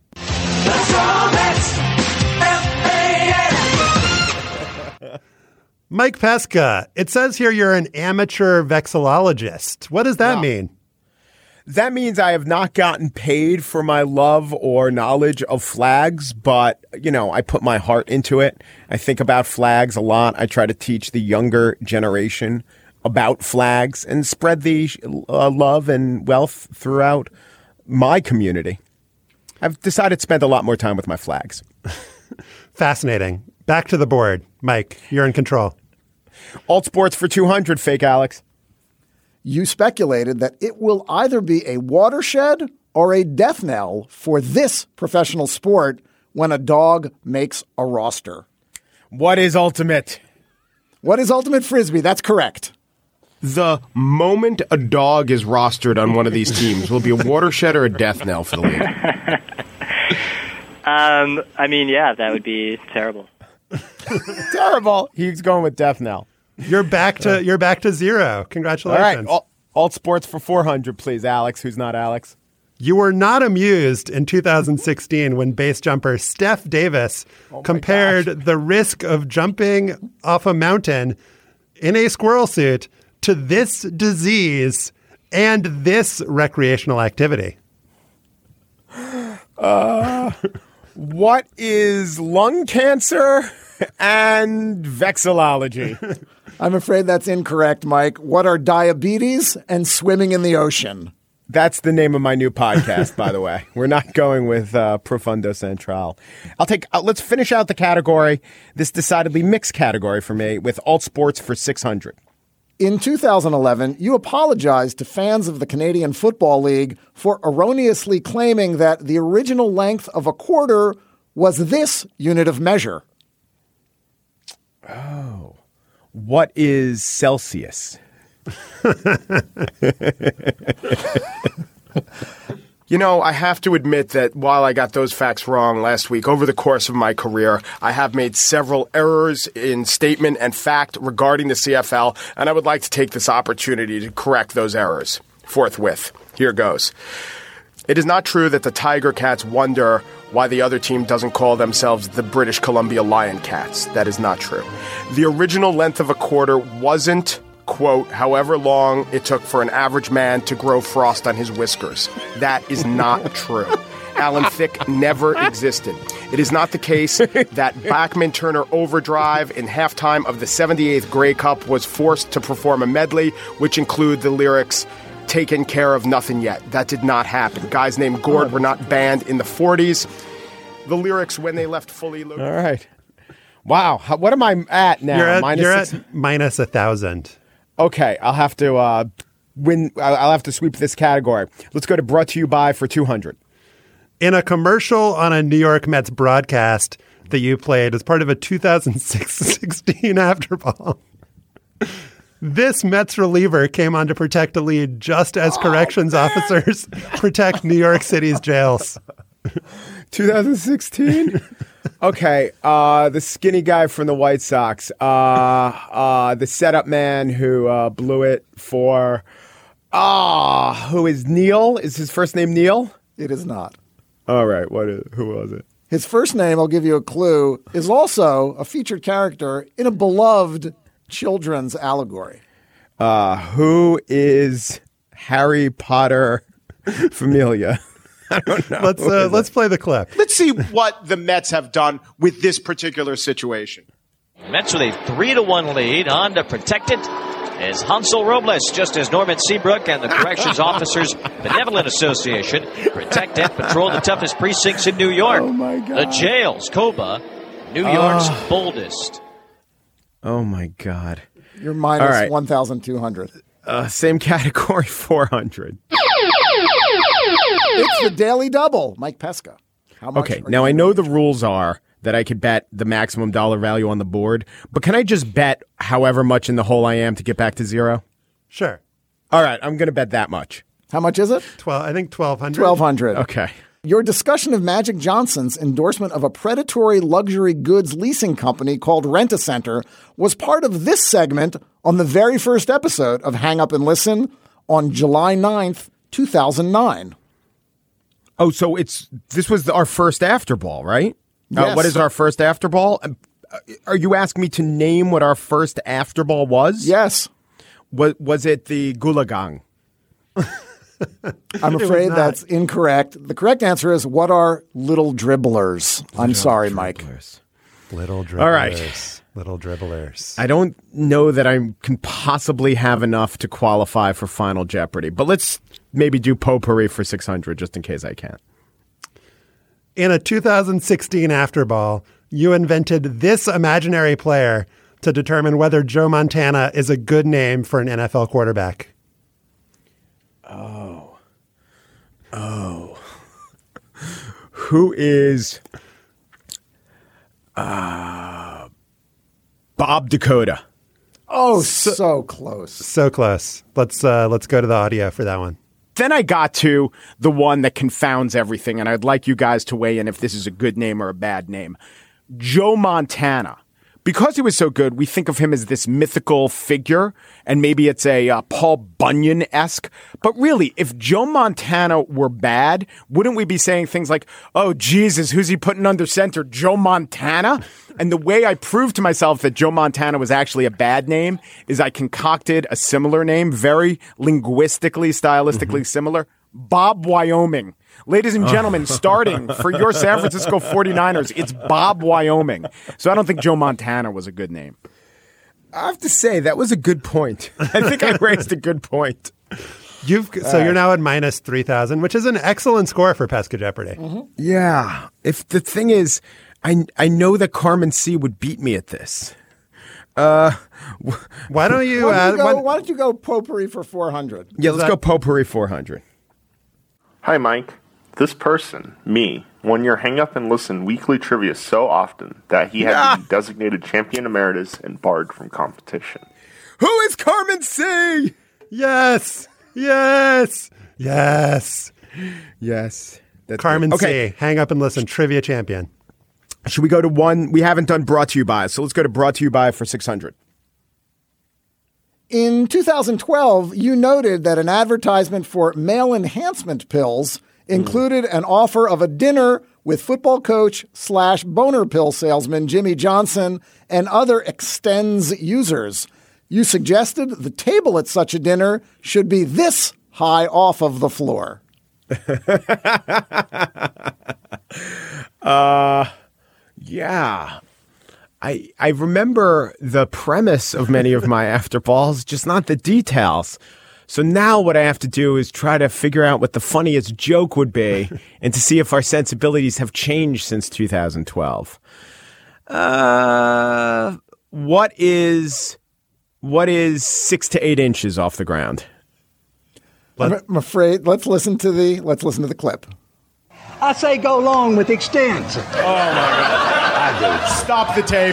Mike Pesca, it says here you're an amateur vexillologist. What does that mean? That means I have not gotten paid for my love or knowledge of flags, but, I put my heart into it. I think about flags a lot. I try to teach the younger generation about flags and spread the love and wealth throughout my community. I've decided to spend a lot more time with my flags. Fascinating. Back to the board. Mike, you're in control. Alt sports for 200, fake Alex. You speculated that it will either be a watershed or a death knell for this professional sport when a dog makes a roster. What is ultimate? What is ultimate frisbee? That's correct. the moment a dog is rostered on one of these teams will be a watershed or a death knell for the league? I mean, yeah, that would be terrible. Terrible. He's going with death knell. You're back to zero. Congratulations. All right, alt sports for 400, please, Alex. Who's not Alex? You were not amused in 2016 when base jumper Steph Davis compared the risk of jumping off a mountain in a squirrel suit to this disease and this recreational activity. What is lung cancer and vexillology? I'm afraid that's incorrect, Mike. What are diabetes and swimming in the ocean? That's the name of my new podcast, by the way. We're not going with Profundo Central. Let's finish out the category, this decidedly mixed category for me, with alt sports for 600. In 2011, you apologized to fans of the Canadian Football League for erroneously claiming that the original length of a quarter was this unit of measure. Oh. What is Celsius? You know, I have to admit that while I got those facts wrong last week, over the course of my career, I have made several errors in statement and fact regarding the CFL, and I would like to take this opportunity to correct those errors forthwith. Here goes. It is not true that the Tiger Cats wonder why the other team doesn't call themselves the British Columbia Lion Cats. That is not true. The original length of a quarter wasn't, quote, however long it took for an average man to grow frost on his whiskers. That is not true. Alan Thicke never existed. It is not the case that Bachman Turner Overdrive in halftime of the 78th Grey Cup was forced to perform a medley, which include the lyrics, "Taken care of nothing yet." That did not happen. Guys named Gord were not banned in the 40s. The lyrics, when they left fully loaded. All right. Wow. What am I at now? You're at minus 1,000. Okay. I'll have to win. I'll have to sweep this category. Let's go to brought to you by for 200. In a commercial on a New York Mets broadcast that you played as part of a 2016 Afterball, this Mets reliever came on to protect a lead just as corrections officers protect New York City's jails. 2016? Okay. The skinny guy from the White Sox. The setup man who blew it for... who is Neil? Is his first name Neil? It is not. All right. Who was it? His first name, I'll give you a clue, is also a featured character in a beloved children's allegory. Who is Harry Potter Familia? I don't know. Let's play the clip. Let's see what the Mets have done with this particular situation. Mets with a 3-1 lead. On to protect it is Hansel Robles, just as Norman Seabrook and the Corrections Officers Benevolent Association protect and patrol the toughest precincts in New York. Oh, my God. The jails, Coba, New York's boldest. Oh, my God. You're minus 1,200. Same category, 400. It's the Daily Double, Mike Pesca. How much? Okay, now I know the rules are that I could bet the maximum dollar value on the board, but can I just bet however much in the hole I am to get back to zero? Sure. All right, I'm going to bet that much. How much is it? I think 1,200. 1,200. Okay. Your discussion of Magic Johnson's endorsement of a predatory luxury goods leasing company called Rent-A-Center was part of this segment on the very first episode of Hang Up and Listen on July 9th, 2009. Oh, so this was our first Afterball, right? Yes. What is our first Afterball? Are you asking me to name what our first Afterball was? Yes. Was it the Gulagang? I'm afraid that's incorrect. The correct answer is, what are little dribblers? I'm sorry, Mike. Little dribblers. All right. Little dribblers. I don't know that I can possibly have enough to qualify for Final Jeopardy, but let's maybe do potpourri for 600 just in case I can. In a 2016 Afterball, you invented this imaginary player to determine whether Joe Montana is a good name for an NFL quarterback. Oh. Who is Bob Dakota? Oh, so close. So close. Let's go to the audio for that one. Then I got to the one that confounds everything, and I'd like you guys to weigh in if this is a good name or a bad name. Joe Montana. Because he was so good, we think of him as this mythical figure, and maybe it's a Paul Bunyan-esque. But really, if Joe Montana were bad, wouldn't we be saying things like, oh, Jesus, who's he putting under center? Joe Montana? And the way I proved to myself that Joe Montana was actually a bad name is I concocted a similar name, very linguistically, stylistically similar, Bob Wyoming. Ladies and gentlemen, starting for your San Francisco 49ers, it's Bob Wyoming. So I don't think Joe Montana was a good name. I have to say, that was a good point. I think I raised a good point. You're now at minus 3,000, which is an excellent score for Pesca Jeopardy. Mm-hmm. Yeah. If the thing is, I know that Carmen C would beat me at this. Why don't you? Why don't you go potpourri for 400? Yeah, let's go potpourri 400. Hi, Mike. This person, me, won your Hang Up and Listen weekly trivia so often that he had to be designated champion emeritus and barred from competition. Who is Carmen C? Yes. Yes. Yes. Yes. That's Carmen good. Okay. C. Hang Up and Listen trivia champion. Should we go to one? We haven't done brought to you by, so let's go to brought to you by for 600. In 2012, you noted that an advertisement for male enhancement pills included an offer of a dinner with football coach / boner pill salesman Jimmy Johnson and other Extends users. You suggested the table at such a dinner should be this high off of the floor. Yeah. I remember the premise of many of my after balls, just not the details. So now what I have to do is try to figure out what the funniest joke would be and to see if our sensibilities have changed since 2012. What is 6 to 8 inches off the ground? I'm afraid let's listen to the clip. I say go long with Extends. Oh my God. I do. Stop the tape.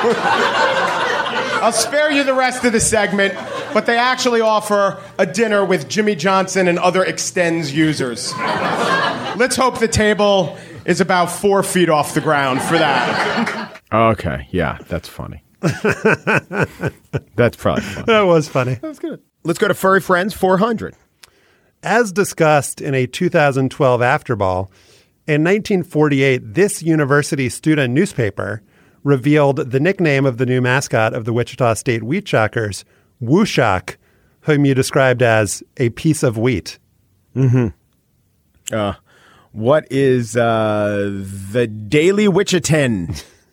I'll spare you the rest of the segment, but they actually offer a dinner with Jimmy Johnson and other Extends users. Let's hope the table is about 4 feet off the ground for that. Okay, yeah, that's funny. That's probably funny. That was funny. That was good. Let's go to Furry Friends 400. As discussed in a 2012 Afterball, in 1948, this university student newspaper revealed the nickname of the new mascot of the Wichita State Wheat Shockers, Wooshock, whom you described as a piece of wheat. Mm-hmm. What is the Daily Wichitan?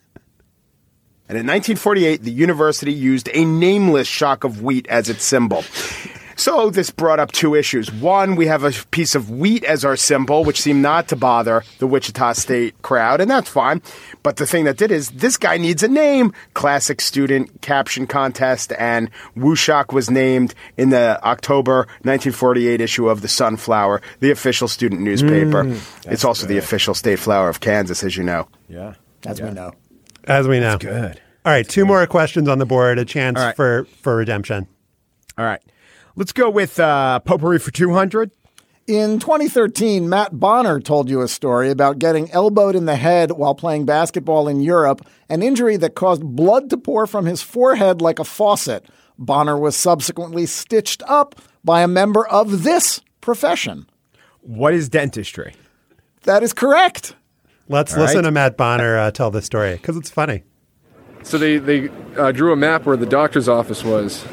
And in 1948, the university used a nameless shock of wheat as its symbol. So this brought up two issues. One, we have a piece of wheat as our symbol, which seemed not to bother the Wichita State crowd, and that's fine. But the thing that did is, this guy needs a name. Classic student caption contest, and Wooshock was named in the October 1948 issue of the Sunflower, the official student newspaper. It's also the official state flower of Kansas, as you know. Yeah. As we know. As we know. That's good. All right, two more questions on the board, a chance for redemption. All right. Let's go with potpourri for 200. In 2013, Matt Bonner told you a story about getting elbowed in the head while playing basketball in Europe, an injury that caused blood to pour from his forehead like a faucet. Bonner was subsequently stitched up by a member of this profession. What is dentistry? That is correct. Let's listen to Matt Bonner tell this story, because it's funny. So they drew a map where the doctor's office was.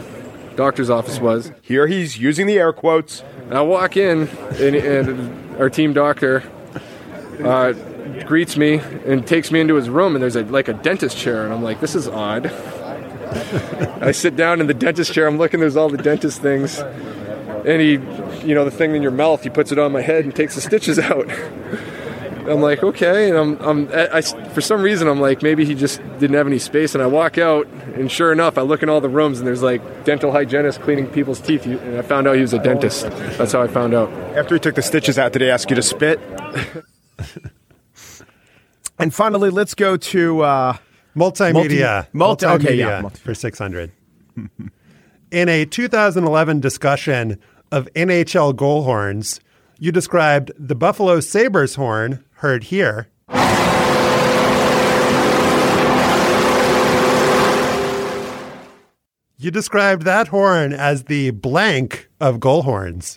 Here he's using the air quotes. And I walk in, and our team doctor greets me and takes me into his room, and there's a dentist chair, and I'm like, this is odd. I sit down in the dentist chair, I'm looking, there's all the dentist things, and he, the thing in your mouth, he puts it on my head and takes the stitches out. I'm like, okay, and I for some reason I'm like, maybe he just didn't have any space, and I walk out, and sure enough, I look in all the rooms, and there's dental hygienists cleaning people's teeth, and I found out he was a dentist. That's how I found out. After he took the stitches out, did he ask you to spit? And finally, let's go to multimedia. Multimedia for 600. In a 2011 discussion of NHL goal horns, you described the Buffalo Sabres horn, heard here. You described that horn as the blank of goal horns.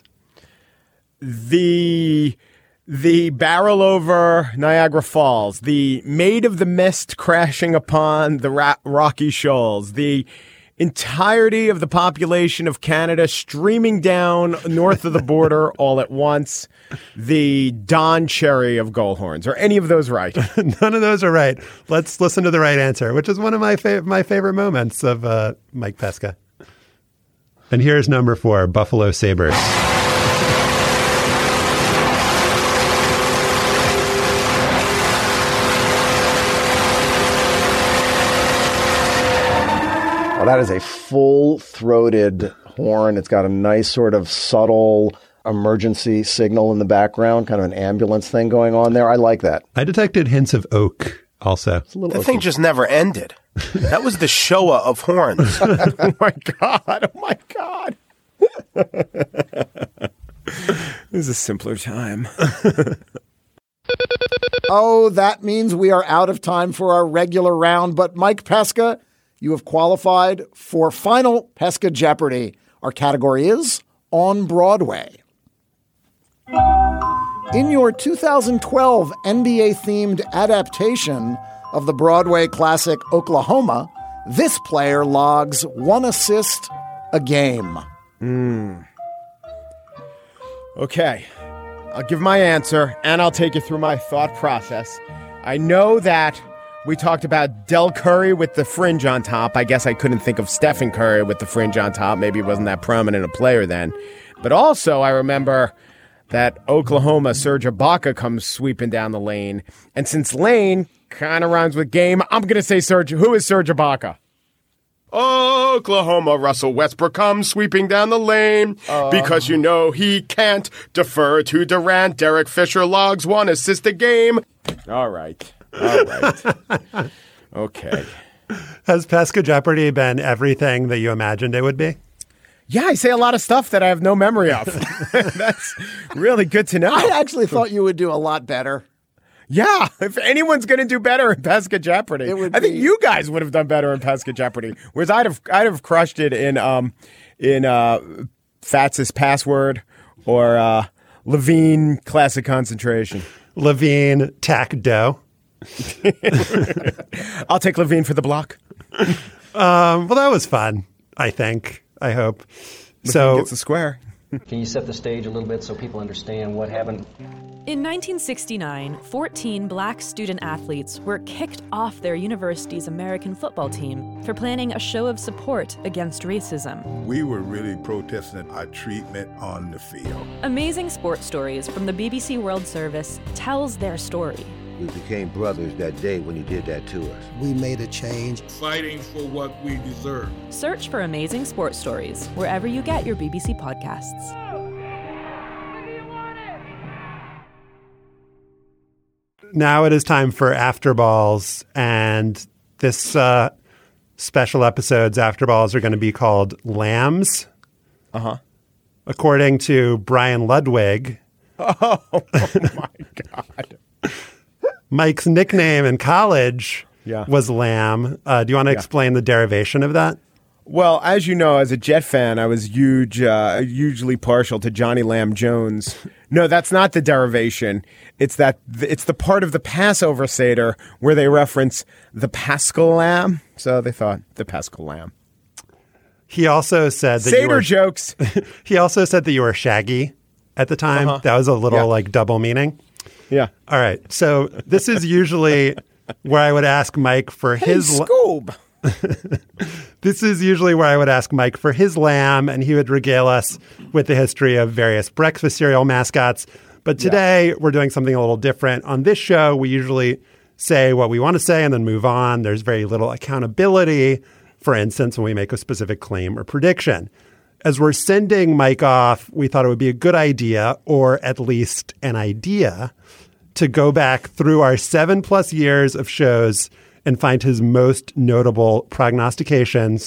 The barrel over Niagara Falls, the Maid of the Mist crashing upon the Rocky Shoals, the entirety of the population of Canada streaming down north of the border all at once, the Don Cherry of goal horns. Are any of those right? None of those are right. Let's listen to the right answer, which is one of my favorite moments of Mike Pesca. And here's number 4, Buffalo Sabres. That is a full-throated horn. It's got a nice sort of subtle emergency signal in the background, kind of an ambulance thing going on there. I like that. I detected hints of oak also. The thing just never ended. That was the Showa of horns. Oh, my God. Oh, my God. This is a simpler time. Oh, that means we are out of time for our regular round. But Mike Pesca, you have qualified for Final Pesca Jeopardy. Our category is On Broadway. In your 2012 NBA-themed adaptation of the Broadway classic Oklahoma, this player logs 1 assist a game. Okay. I'll give my answer, and I'll take you through my thought process. I know that we talked about Del Curry with the fringe on top. I guess I couldn't think of Stephen Curry with the fringe on top. Maybe he wasn't that prominent a player then. But also, I remember that Oklahoma, Serge Ibaka comes sweeping down the lane. And since lane kind of rhymes with game, I'm going to say Serge. Who is Serge Ibaka? Oklahoma, Russell Westbrook comes sweeping down the lane because you know he can't defer to Durant. Derek Fisher logs 1 assist a game. All right. Okay. Has Pesca Jeopardy been everything that you imagined it would be? Yeah, I say a lot of stuff that I have no memory of. That's really good to know. I actually thought you would do a lot better. Yeah, if anyone's going to do better in Pesca Jeopardy, I think you guys would have done better in Pesca Jeopardy. Whereas I'd have crushed it in Fats's Password or Levine Classic Concentration. Levine Tack Dough. I'll take Levine for the block. Well, that was fun, I think. I hope. Levine so gets the square. Can you set the stage a little bit so people understand what happened? In 1969, 14 black student athletes were kicked off their university's American football team for planning a show of support against racism. We were really protesting our treatment on the field. Amazing Sports Stories from the BBC World Service tells their story. We became brothers that day when you did that to us. We made a change. Fighting for what we deserve. Search for Amazing Sports Stories wherever you get your BBC podcasts. Now it is time for After Balls, and this special episode's After Balls are going to be called Lambs. According to Brian Ludwig. Oh my God. Mike's nickname in college was Lamb. Do you want to explain the derivation of that? Well, as you know, as a Jet fan, I was hugely partial to Johnny Lamb Jones. No, that's not the derivation. It's the part of the Passover Seder where they reference the Paschal Lamb. So they thought the Paschal Lamb. He also said that Seder jokes. He also said that you were Shaggy at the time. That was a little double meaning. Yeah. All right. So this is usually where I would ask Mike for his Scoob. This is usually where I would ask Mike for his lamb, and he would regale us with the history of various breakfast cereal mascots. But today we're doing something a little different. On this show, we usually say what we want to say and then move on. There's very little accountability, for instance, when we make a specific claim or prediction. As we're sending Mike off, we thought it would be a good idea, or at least an idea, to go back through our 7+ years of shows and find his most notable prognostications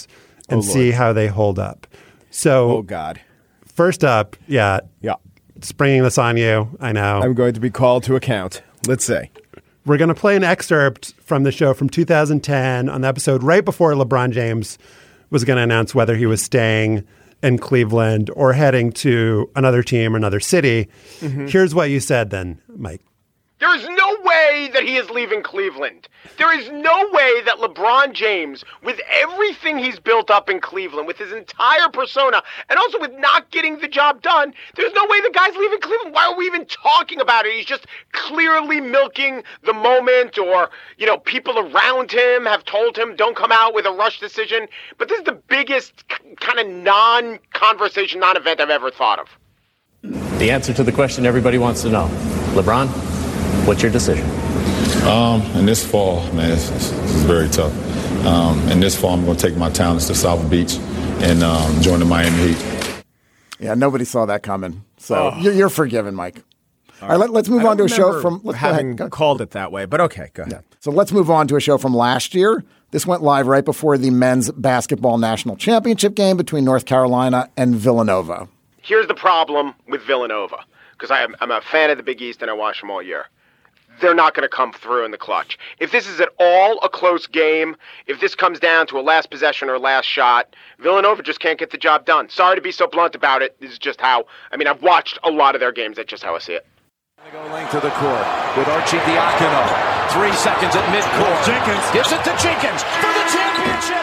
and see how they hold up. So, oh God. First up, springing this on you, I know. I'm going to be called to account. Let's see. We're going to play an excerpt from the show from 2010 on the episode right before LeBron James was going to announce whether he was staying in Cleveland or heading to another team or another city. Here's what you said then, Mike. There is no way that he is leaving Cleveland. There is no way that LeBron James, with everything he's built up in Cleveland, with his entire persona, and also with not getting the job done, there's no way the guy's leaving Cleveland. Why are we even talking about it? He's just clearly milking the moment, or, people around him have told him don't come out with a rush decision. But this is the biggest kind of non-conversation, non-event I've ever thought of. The answer to the question everybody wants to know. LeBron, what's your decision? In this fall, man, this is very tough. In this fall, I'm going to take my talents to South Beach and join the Miami Heat. Yeah, nobody saw that coming. So you're forgiven, Mike. All right, let's move on to a show from... having called it that way, but okay, go ahead. Yeah. So let's move on to a show from last year. This went live right before the men's basketball national championship game between North Carolina and Villanova. Here's the problem with Villanova, because I'm a fan of the Big East and I watch them all year. They're not going to come through in the clutch. If this is at all a close game, if this comes down to a last possession or last shot, Villanova just can't get the job done. Sorry to be so blunt about it. This is just how, I've watched a lot of their games. That's just how I see it. They go length of the court with Archie Diacono. 3 seconds at midcourt. Jenkins gives it to Jenkins for the championship.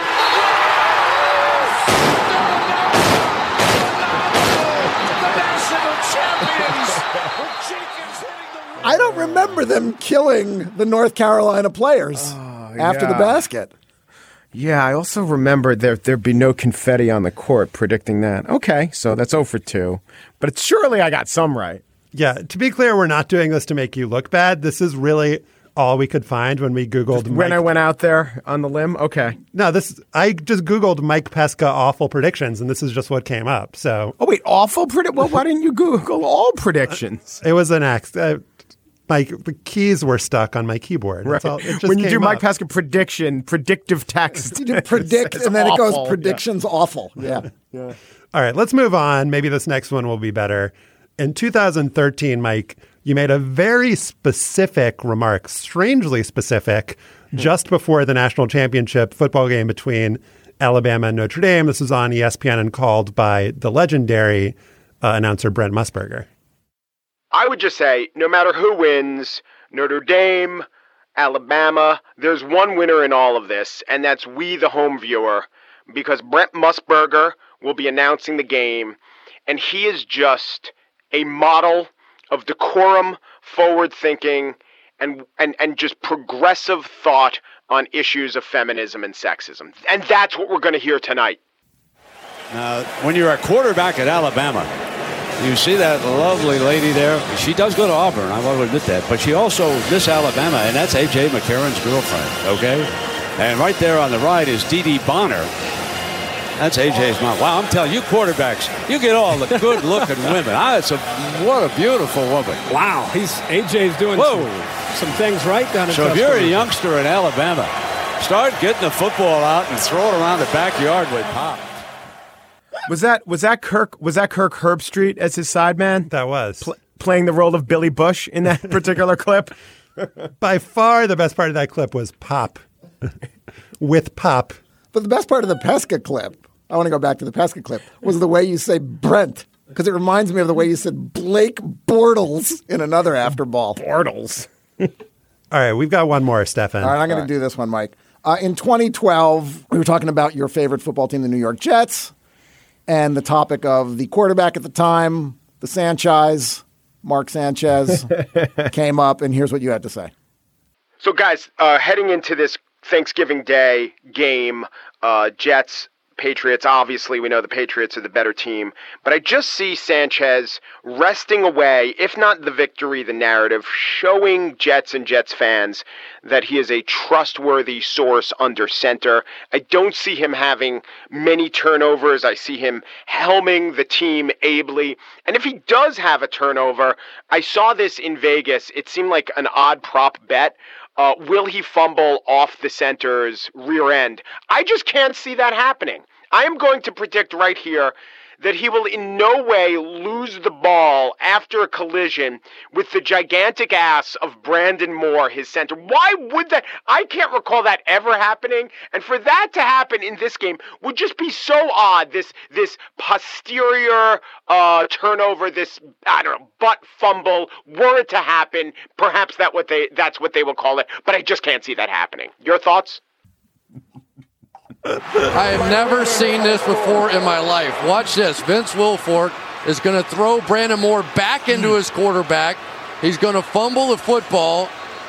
The national champions. Jenkins hitting the... I don't remember them killing the North Carolina players after the basket. Yeah, I also remember there'd be no confetti on the court, predicting that. Okay, so that's 0 for 2. But surely I got some right. Yeah, to be clear, we're not doing this to make you look bad. This is really all we could find when we Googled when I went out there on the limb? Okay. No, I just Googled Mike Pesca awful predictions, and this is just what came up. So. Oh, wait, awful predict? Well, why didn't you Google all predictions? It was an accident. The keys were stuck on my keyboard. Right. All, it just when you do up. Mike Pesca predictive text. You do predict, and then awful. It goes predictions awful. Yeah. All right, let's move on. Maybe this next one will be better. In 2013, Mike, you made a very specific remark, strangely specific, just before the national championship football game between Alabama and Notre Dame. This was on ESPN and called by the legendary announcer Brent Musburger. I would just say, no matter who wins, Notre Dame, Alabama, there's one winner in all of this, and that's we, the home viewer, because Brent Musburger will be announcing the game, and he is just a model of decorum, forward thinking, and just progressive thought on issues of feminism and sexism. And that's what we're going to hear tonight. When you're a quarterback at Alabama, you see that lovely lady there. She does go to Auburn, I want to admit that. But she also, this Alabama, and that's A.J. McCarron's girlfriend, okay? And right there on the right is Dee Dee Bonner. That's AJ's mom. Wow, I'm telling you, quarterbacks, you get all the good-looking women. What a beautiful woman. Wow, AJ's doing some things right down in So if you're a youngster in Alabama, start getting the football out and throw it around the backyard with Pop. Was that Kirk Herbstreit as his sideman? That was playing the role of Billy Bush in that particular clip. By far, the best part of that clip was Pop with Pop. But the best part of the Pesca clip, I want to go back to the Pesca clip, was the way you say Brent, because it reminds me of the way you said Blake Bortles in another after ball. Bortles. All right, we've got one more, Stefan. All right, I'm going to do this one, Mike. In 2012, we were talking about your favorite football team, the New York Jets, and the topic of the quarterback at the time, the Sanchez, Mark Sanchez, came up, and here's what you had to say. So, guys, heading into this Thanksgiving Day game, Jets, Patriots, obviously we know the Patriots are the better team, but I just see Sanchez wresting away, if not the victory, the narrative, showing Jets and Jets fans that he is a trustworthy source under center. I don't see him having many turnovers. I see him helming the team ably. And if he does have a turnover, I saw this in Vegas. It seemed like an odd prop bet. Will he fumble off the center's rear end? I just can't see that happening. I am going to predict right here that he will in no way lose the ball after a collision with the gigantic ass of Brandon Moore, his center. Why would that? I can't recall that ever happening. And for that to happen in this game would just be so odd. This posterior turnover, this, butt fumble, were it to happen, perhaps that's what they will call it. But I just can't see that happening. Your thoughts? I have never seen this before in my life. Watch this. Vince Wilfork is going to throw Brandon Moore back into his quarterback. He's going to fumble the football.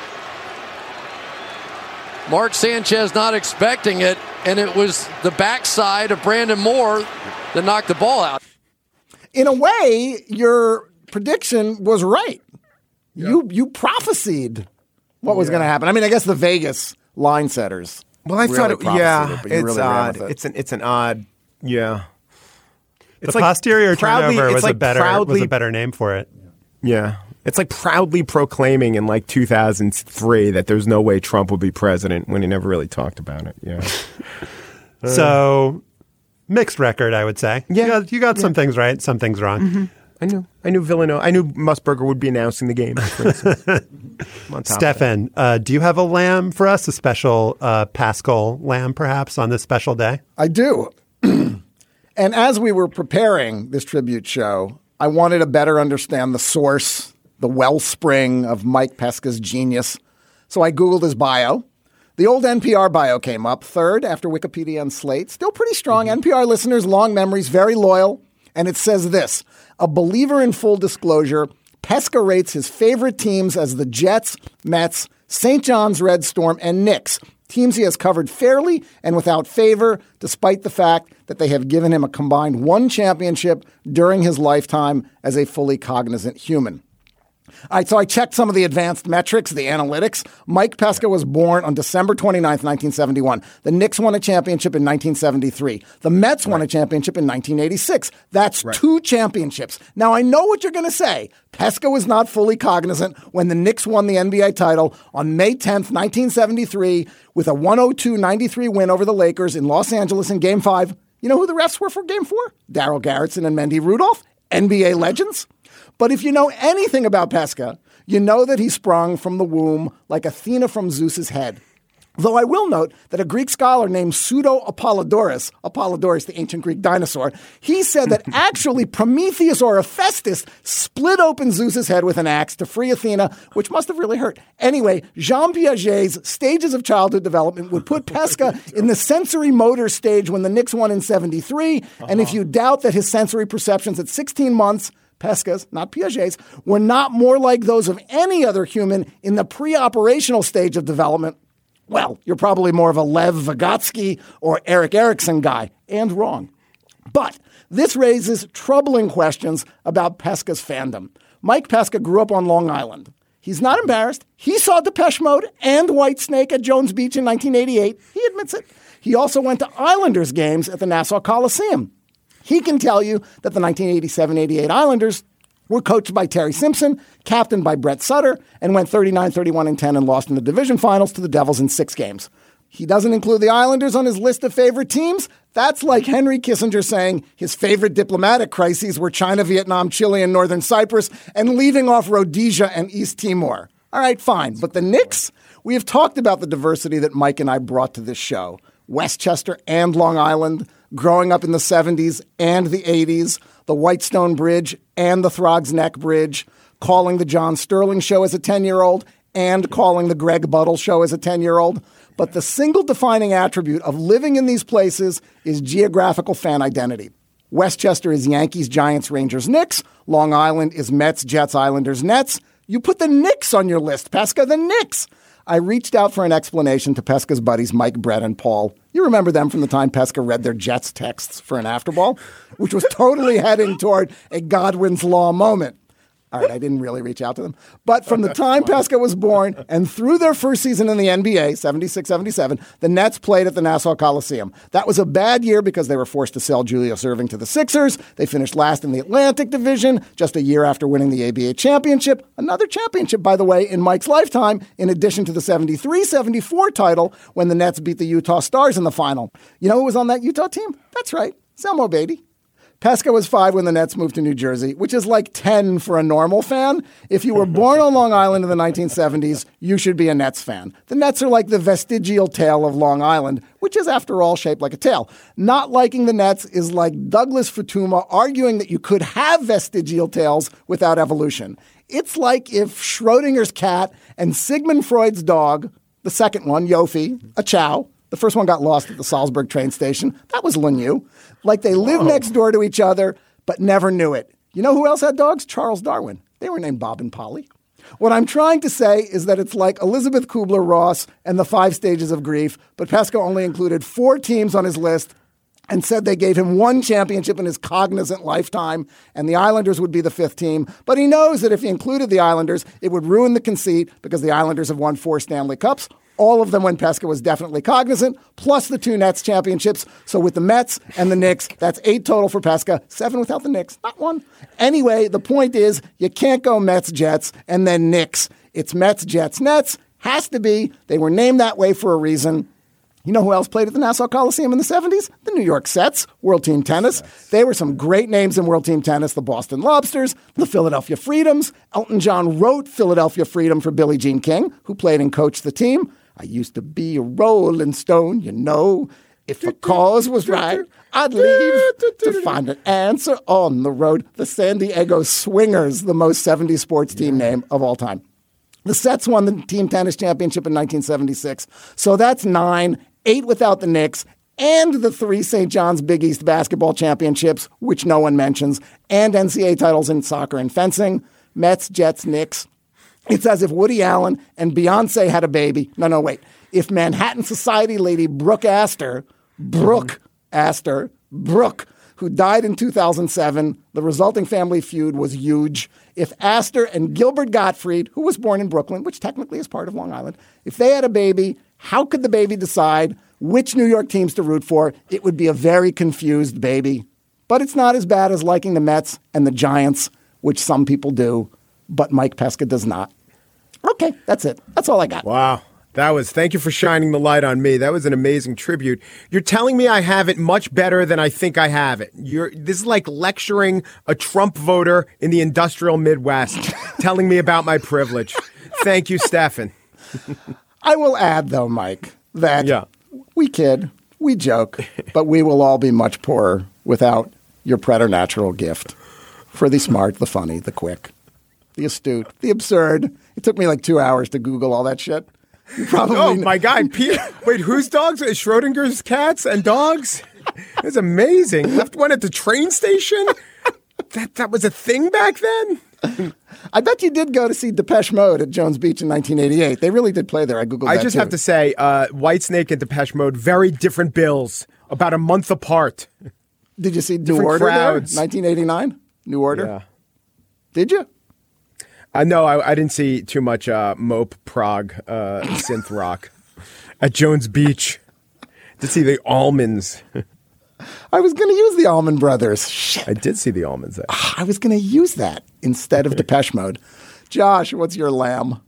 Mark Sanchez not expecting it, and it was the backside of Brandon Moore that knocked the ball out. In a way, your prediction was right. Yep. You prophesied what was going to happen. I mean, I guess the Vegas line setters. Well, I thought it's odd. It's an odd, yeah. It's the posterior turnover was a better name for it. Yeah. It's like proudly proclaiming in like 2003 that there's no way Trump would be president when he never really talked about it. Yeah. So mixed record, I would say. Yeah. You got some things right, some things wrong. Mm-hmm. I knew Villanova. I knew Musburger would be announcing the game. Stefan, do you have a lamb for us? A special Paschal lamb, perhaps, on this special day? I do. And as we were preparing this tribute show, I wanted to better understand the source, the wellspring of Mike Pesca's genius. So I Googled his bio. The old NPR bio came up, third after Wikipedia and Slate. Still pretty strong. NPR listeners, long memories, very loyal. And it says this: a believer in full disclosure, Pesca rates his favorite teams as the Jets, Mets, St. John's Red Storm, and Knicks, teams he has covered fairly and without favor, despite the fact that they have given him a combined one championship during his lifetime as a fully cognizant human. All right, so I checked some of the advanced metrics, the analytics. Mike Pesca was born on December 29th, 1971. The Knicks won a championship in 1973. The Mets won a championship in 1986. That's two championships. Now, I know what you're going to say. Pesca was not fully cognizant when the Knicks won the NBA title on May 10th, 1973, with a 102-93 win over the Lakers in Los Angeles in Game 5. You know who the refs were for Game 4? Darryl Garretson and Mendy Rudolph, NBA legends. But if you know anything about Pesca, you know that he sprung from the womb like Athena from Zeus's head. Though I will note that a Greek scholar named Pseudo-Apollodorus, the ancient Greek dinosaur, he said that actually Prometheus or Hephaestus split open Zeus's head with an axe to free Athena, which must have really hurt. Anyway, Jean Piaget's stages of childhood development would put Pesca in the sensory motor stage when the Knicks won in 73. And if you doubt that his sensory perceptions at 16 months, Pesca's, not Piaget's, were not more like those of any other human in the pre-operational stage of development, well, you're probably more of a Lev Vygotsky or Eric Erickson guy, and wrong. But this raises troubling questions about Pesca's fandom. Mike Pesca grew up on Long Island. He's not embarrassed. He saw Depeche Mode and Whitesnake at Jones Beach in 1988. He admits it. He also went to Islanders games at the Nassau Coliseum. He can tell you that the 1987-88 Islanders were coached by Terry Simpson, captained by Brett Sutter, and went 39-31-10 and lost in the division finals to the Devils in 6 games. He doesn't include the Islanders on his list of favorite teams. That's like Henry Kissinger saying his favorite diplomatic crises were China, Vietnam, Chile, and Northern Cyprus, and leaving off Rhodesia and East Timor. All right, fine. But the Knicks? We have talked about the diversity that Mike and I brought to this show. Westchester and Long Island, growing up in the 70s and the 80s, the Whitestone Bridge and the Throgs Neck Bridge, calling the John Sterling Show as a 10-year-old and calling the Greg Buttle Show as a 10-year-old. But the single defining attribute of living in these places is geographical fan identity. Westchester is Yankees, Giants, Rangers, Knicks. Long Island is Mets, Jets, Islanders, Nets. You put the Knicks on your list, Pesca, the Knicks. I reached out for an explanation to Pesca's buddies Mike, Brett, and Paul. You remember them from the time Pesca read their Jets texts for an afterball, which was totally heading toward a Godwin's Law moment. All right, I didn't really reach out to them. But from the time Pesca was born and through their first season in the NBA, 76-77, the Nets played at the Nassau Coliseum. That was a bad year because they were forced to sell Julius Erving to the Sixers. They finished last in the Atlantic Division just a year after winning the ABA championship. Another championship, by the way, in Mike's lifetime, in addition to the 73-74 title when the Nets beat the Utah Stars in the final. You know who was on that Utah team? That's right, Selmo Beatty. Pesca was 5 when the Nets moved to New Jersey, which is like 10 for a normal fan. If you were born on Long Island in the 1970s, you should be a Nets fan. The Nets are like the vestigial tail of Long Island, which is, after all, shaped like a tail. Not liking the Nets is like Douglas Futuma arguing that you could have vestigial tails without evolution. It's like if Schrodinger's cat and Sigmund Freud's dog, the second one, Yofi, a chow, the first one got lost at the Salzburg train station. That was Lannieu. Like they lived next door to each other, but never knew it. You know who else had dogs? Charles Darwin. They were named Bob and Polly. What I'm trying to say is that it's like Elizabeth Kubler-Ross and the 5 stages of grief, but Pesca only included 4 teams on his list and said they gave him 1 championship in his cognizant lifetime, and the Islanders would be the 5th team. But he knows that if he included the Islanders, it would ruin the conceit because the Islanders have won 4 Stanley Cups. All of them when Pesca was definitely cognizant, plus the 2 Nets championships. So with the Mets and the Knicks, that's 8 total for Pesca, 7 without the Knicks, not 1. Anyway, the point is you can't go Mets, Jets, and then Knicks. It's Mets, Jets, Nets. Has to be. They were named that way for a reason. You know who else played at the Nassau Coliseum in the 70s? The New York Sets, World Team Tennis. They were some great names in World Team Tennis. The Boston Lobsters, the Philadelphia Freedoms. Elton John wrote Philadelphia Freedom for Billie Jean King, who played and coached the team. I used to be a Rolling Stone, you know. If a cause was right, I'd leave to find an answer on the road. The San Diego Swingers, the most 70s sports team name of all time. The Sets won the team tennis championship in 1976. So that's 9, 8 without the Knicks, and the 3 St. John's Big East basketball championships, which no one mentions, and NCAA titles in soccer and fencing. Mets, Jets, Knicks. It's as if Woody Allen and Beyonce had a baby. No, wait. If Manhattan Society lady Brooke Astor, who died in 2007, the resulting family feud was huge. If Astor and Gilbert Gottfried, who was born in Brooklyn, which technically is part of Long Island, if they had a baby, how could the baby decide which New York teams to root for? It would be a very confused baby. But it's not as bad as liking the Mets and the Giants, which some people do, but Mike Pesca does not. Okay, that's it. That's all I got. Wow. Thank you for shining the light on me. That was an amazing tribute. You're telling me I have it much better than I think I have it. This is like lecturing a Trump voter in the industrial Midwest, telling me about my privilege. Thank you, Stefan. I will add, though, Mike, that we kid, we joke, but we will all be much poorer without your preternatural gift for the smart, the funny, the quick, the astute, the absurd. It took me like 2 hours to Google all that shit. You probably my God, Pete. Wait, whose dogs? Schrodinger's cats and dogs? That's amazing. Left one at the train station? That was a thing back then? I bet you did go to see Depeche Mode at Jones Beach in 1988. They really did play there. I Googled that, I just have to say, Whitesnake and Depeche Mode, very different bills, about a month apart. Did you see New Order there? 1989? New Order? Yeah. Did you? No, I didn't see too much Mope Prague synth rock at Jones Beach. Did see the Almonds. I was going to use the Allman Brothers. Shit. I did see the Almonds there. I was going to use that instead of Depeche Mode. Josh, what's your lamb?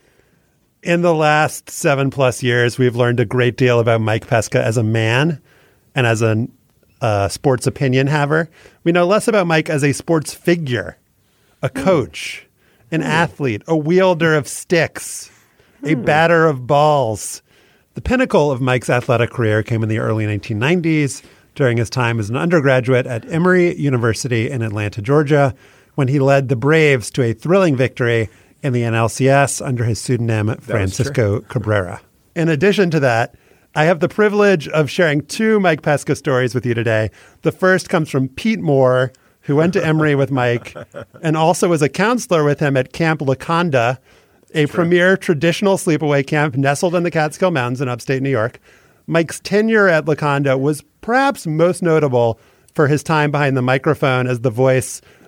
In the last 7+ years, we've learned a great deal about Mike Pesca as a man and as a sports opinion haver. We know less about Mike as a sports figure, a coach, an athlete, a wielder of sticks, a batter of balls. The pinnacle of Mike's athletic career came in the early 1990s during his time as an undergraduate at Emory University in Atlanta, Georgia, when he led the Braves to a thrilling victory in the NLCS under his pseudonym Francisco Cabrera. In addition to that, I have the privilege of sharing 2 Mike Pesca stories with you today. The first comes from Pete Moore, who went to Emory with Mike and also was a counselor with him at Camp Laconda, a premier traditional sleepaway camp nestled in the Catskill Mountains in upstate New York. Mike's tenure at Laconda was perhaps most notable for his time behind the microphone as the voice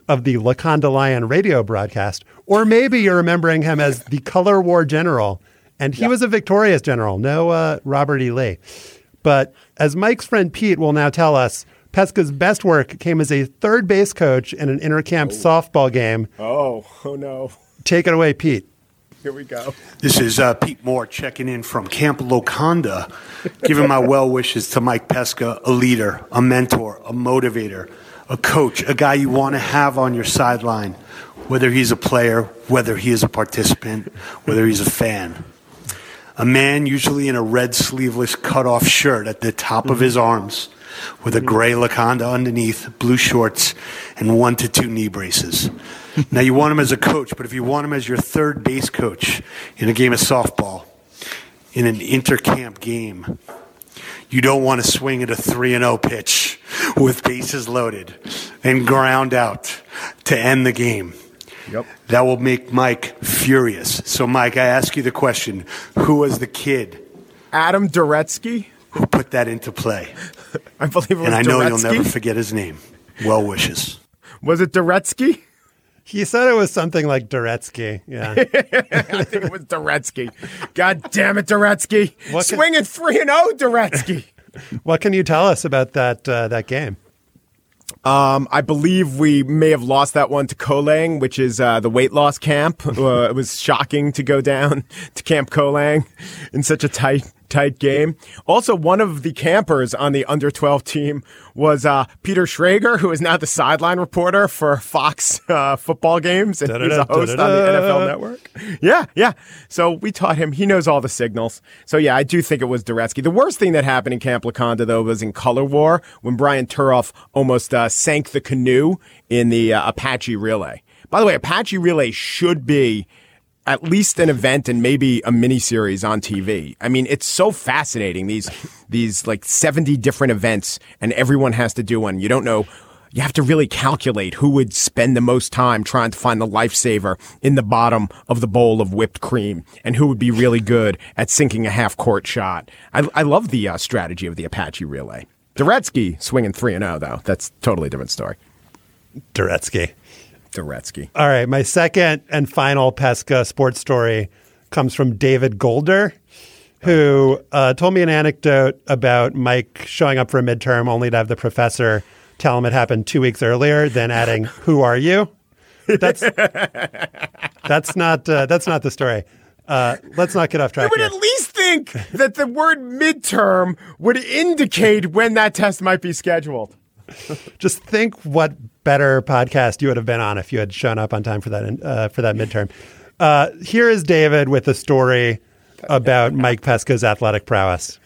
of the Laconda Lion radio broadcast. Or maybe you're remembering him as the Color War General. And he was a victorious general, no Robert E. Lee. But as Mike's friend Pete will now tell us, Peska's best work came as a third base coach in an intercamp softball game. Oh no. Take it away, Pete. Here we go. This is Pete Moore checking in from Camp Laconda, giving my well wishes to Mike Peska, a leader, a mentor, a motivator, a coach, a guy you want to have on your sideline, whether he's a player, whether he is a participant, whether he's a fan. A man usually in a red sleeveless cutoff shirt at the top of his arms with a gray Laconda underneath, blue shorts, and 1 to 2 knee braces. Now, you want him as a coach, but if you want him as your third base coach in a game of softball, in an intercamp game, you don't want to swing at a 3-0 pitch with bases loaded and ground out to end the game. Yep. That will make Mike furious. So, Mike, I ask you the question, who was the kid? Adam Duretsky? Who put that into play? I believe it was And I know Duretsky. you'll never forget his name. Well wishes. Was it Duretsky? He said it was something like Duretsky. Yeah. I think it was Duretsky. God damn it, Duretsky. Swinging 3-0, Duretsky. What can you tell us about that game? I believe we may have lost that one to Kolang, which is the weight loss camp. It was shocking to go down to Camp Kolang in such a tight game. Also, one of the campers on the under-12 team was Peter Schrager, who is now the sideline reporter for Fox football games, and he's a host on the NFL Network. Yeah. So we taught him. He knows all the signals. So, yeah, I do think it was Duretsky. The worst thing that happened in Camp Laconda, though, was in Color War when Brian Turoff almost sank the canoe in the Apache Relay. By the way, Apache Relay should be at least an event and maybe a miniseries on TV. I mean, it's so fascinating, these like 70 different events, and everyone has to do one. You don't know. You have to really calculate who would spend the most time trying to find the lifesaver in the bottom of the bowl of whipped cream and who would be really good at sinking a half-court shot. I love the strategy of the Apache Relay. Duretsky swinging 3-0, though. That's a totally different story. Duretsky. All right, my second and final Peska sports story comes from David Golder, who told me an anecdote about Mike showing up for a midterm only to have the professor tell him it happened 2 weeks earlier, then adding, "Who are you?" That's not the story. Let's not get off track. You would here. at least think that the word midterm would indicate when that test might be scheduled. Just think what better podcast you would have been on if you had shown up on time for that midterm. Here is David with a story about Mike Peska's athletic prowess.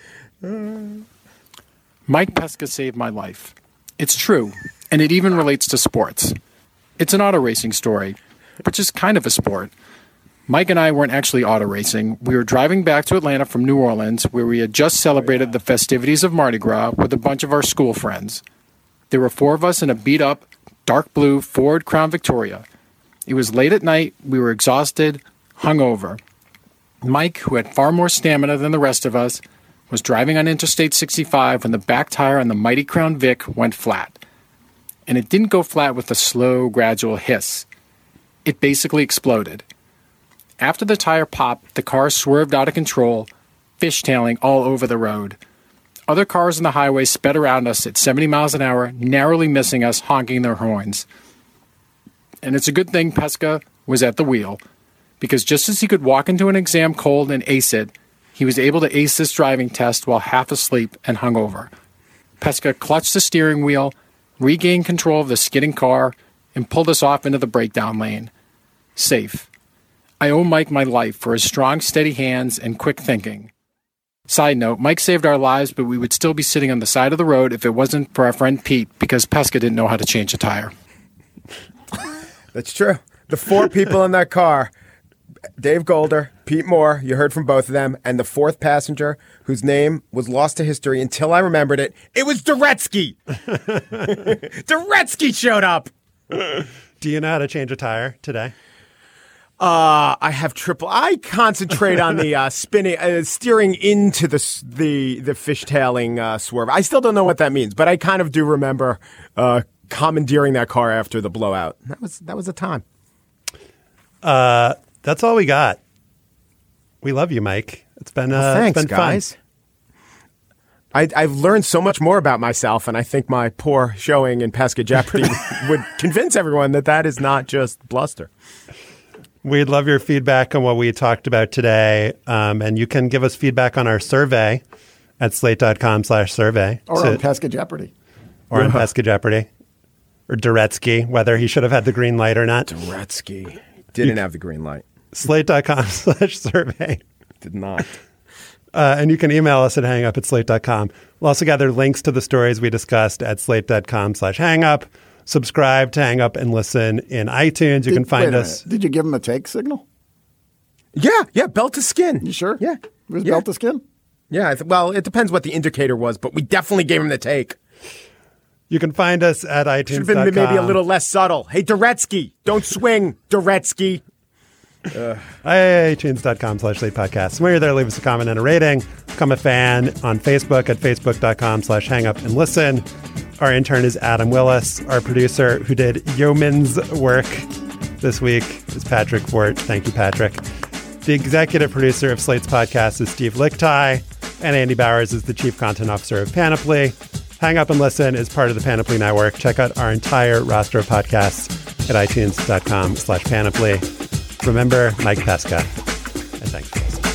Mike Peska saved my life. It's true, and it even relates to sports. It's an auto racing story, but just kind of a sport. Mike and I weren't actually auto racing. We were driving back to Atlanta from New Orleans, where we had just celebrated the festivities of Mardi Gras with a bunch of our school friends. There were 4 of us in a beat-up, dark blue Ford Crown Victoria. It was late at night. We were exhausted, hungover. Mike, who had far more stamina than the rest of us, was driving on Interstate 65 when the back tire on the mighty Crown Vic went flat. And it didn't go flat with a slow, gradual hiss. It basically exploded. After the tire popped, the car swerved out of control, fishtailing all over the road. Other cars on the highway sped around us at 70 miles an hour, narrowly missing us, honking their horns. And it's a good thing Peska was at the wheel, because just as he could walk into an exam cold and ace it, he was able to ace this driving test while half asleep and hungover. Peska clutched the steering wheel, regained control of the skidding car, and pulled us off into the breakdown lane. Safe. I owe Mike my life for his strong, steady hands and quick thinking. Side note, Mike saved our lives, but we would still be sitting on the side of the road if it wasn't for our friend Pete, because Peska didn't know how to change a tire. That's true. The 4 people in that car, Dave Golder, Pete Moore, you heard from both of them, and the 4th passenger, whose name was lost to history until I remembered it, it was Duretsky. Duretsky showed up. Do you know how to change a tire today? I have I concentrate on the steering into the fishtailing swerve. I still don't know what that means, but I kind of do remember commandeering that car after the blowout. That was a time. That's all we got. We love you, Mike. It's been thanks, it's been guys. Fun. I've learned so much more about myself, and I think my poor showing in Pesca Jeopardy would convince everyone that is not just bluster. We'd love your feedback on what we talked about today, and you can give us feedback on our survey at slate.com/survey. Or on Pesca Jeopardy. Or on Pesca Jeopardy. Or Duretsky, whether he should have had the green light or not. Duretsky didn't have the green light. Slate.com/survey. Did not. And you can email us at hangup@slate.com. We'll also gather links to the stories we discussed at slate.com/hangup. Subscribe to Hang Up and Listen in iTunes. You can find us. Did you give him a take signal? Yeah, belt to skin. You sure? Yeah. It was belt to skin? Yeah, well, it depends what the indicator was, but we definitely gave him the take. You can find us at iTunes.com. Should have been maybe a little less subtle. Hey, Duretsky, don't swing, Duretsky. iTunes.com/Slate Podcast. When you're there, leave us a comment and a rating. Become a fan on Facebook at facebook.com/hangup and listen. Our intern is Adam Willis. Our producer who did yeoman's work this week is Patrick Fort. Thank you, Patrick. The executive producer of Slate's podcast is Steve Lickteig, and Andy Bowers is the chief content officer of Panoply. Hang Up and Listen is part of the Panoply Network. Check out our entire roster of podcasts at itunes.com/panoply. Remember Mike Pesca. And thanks for listening.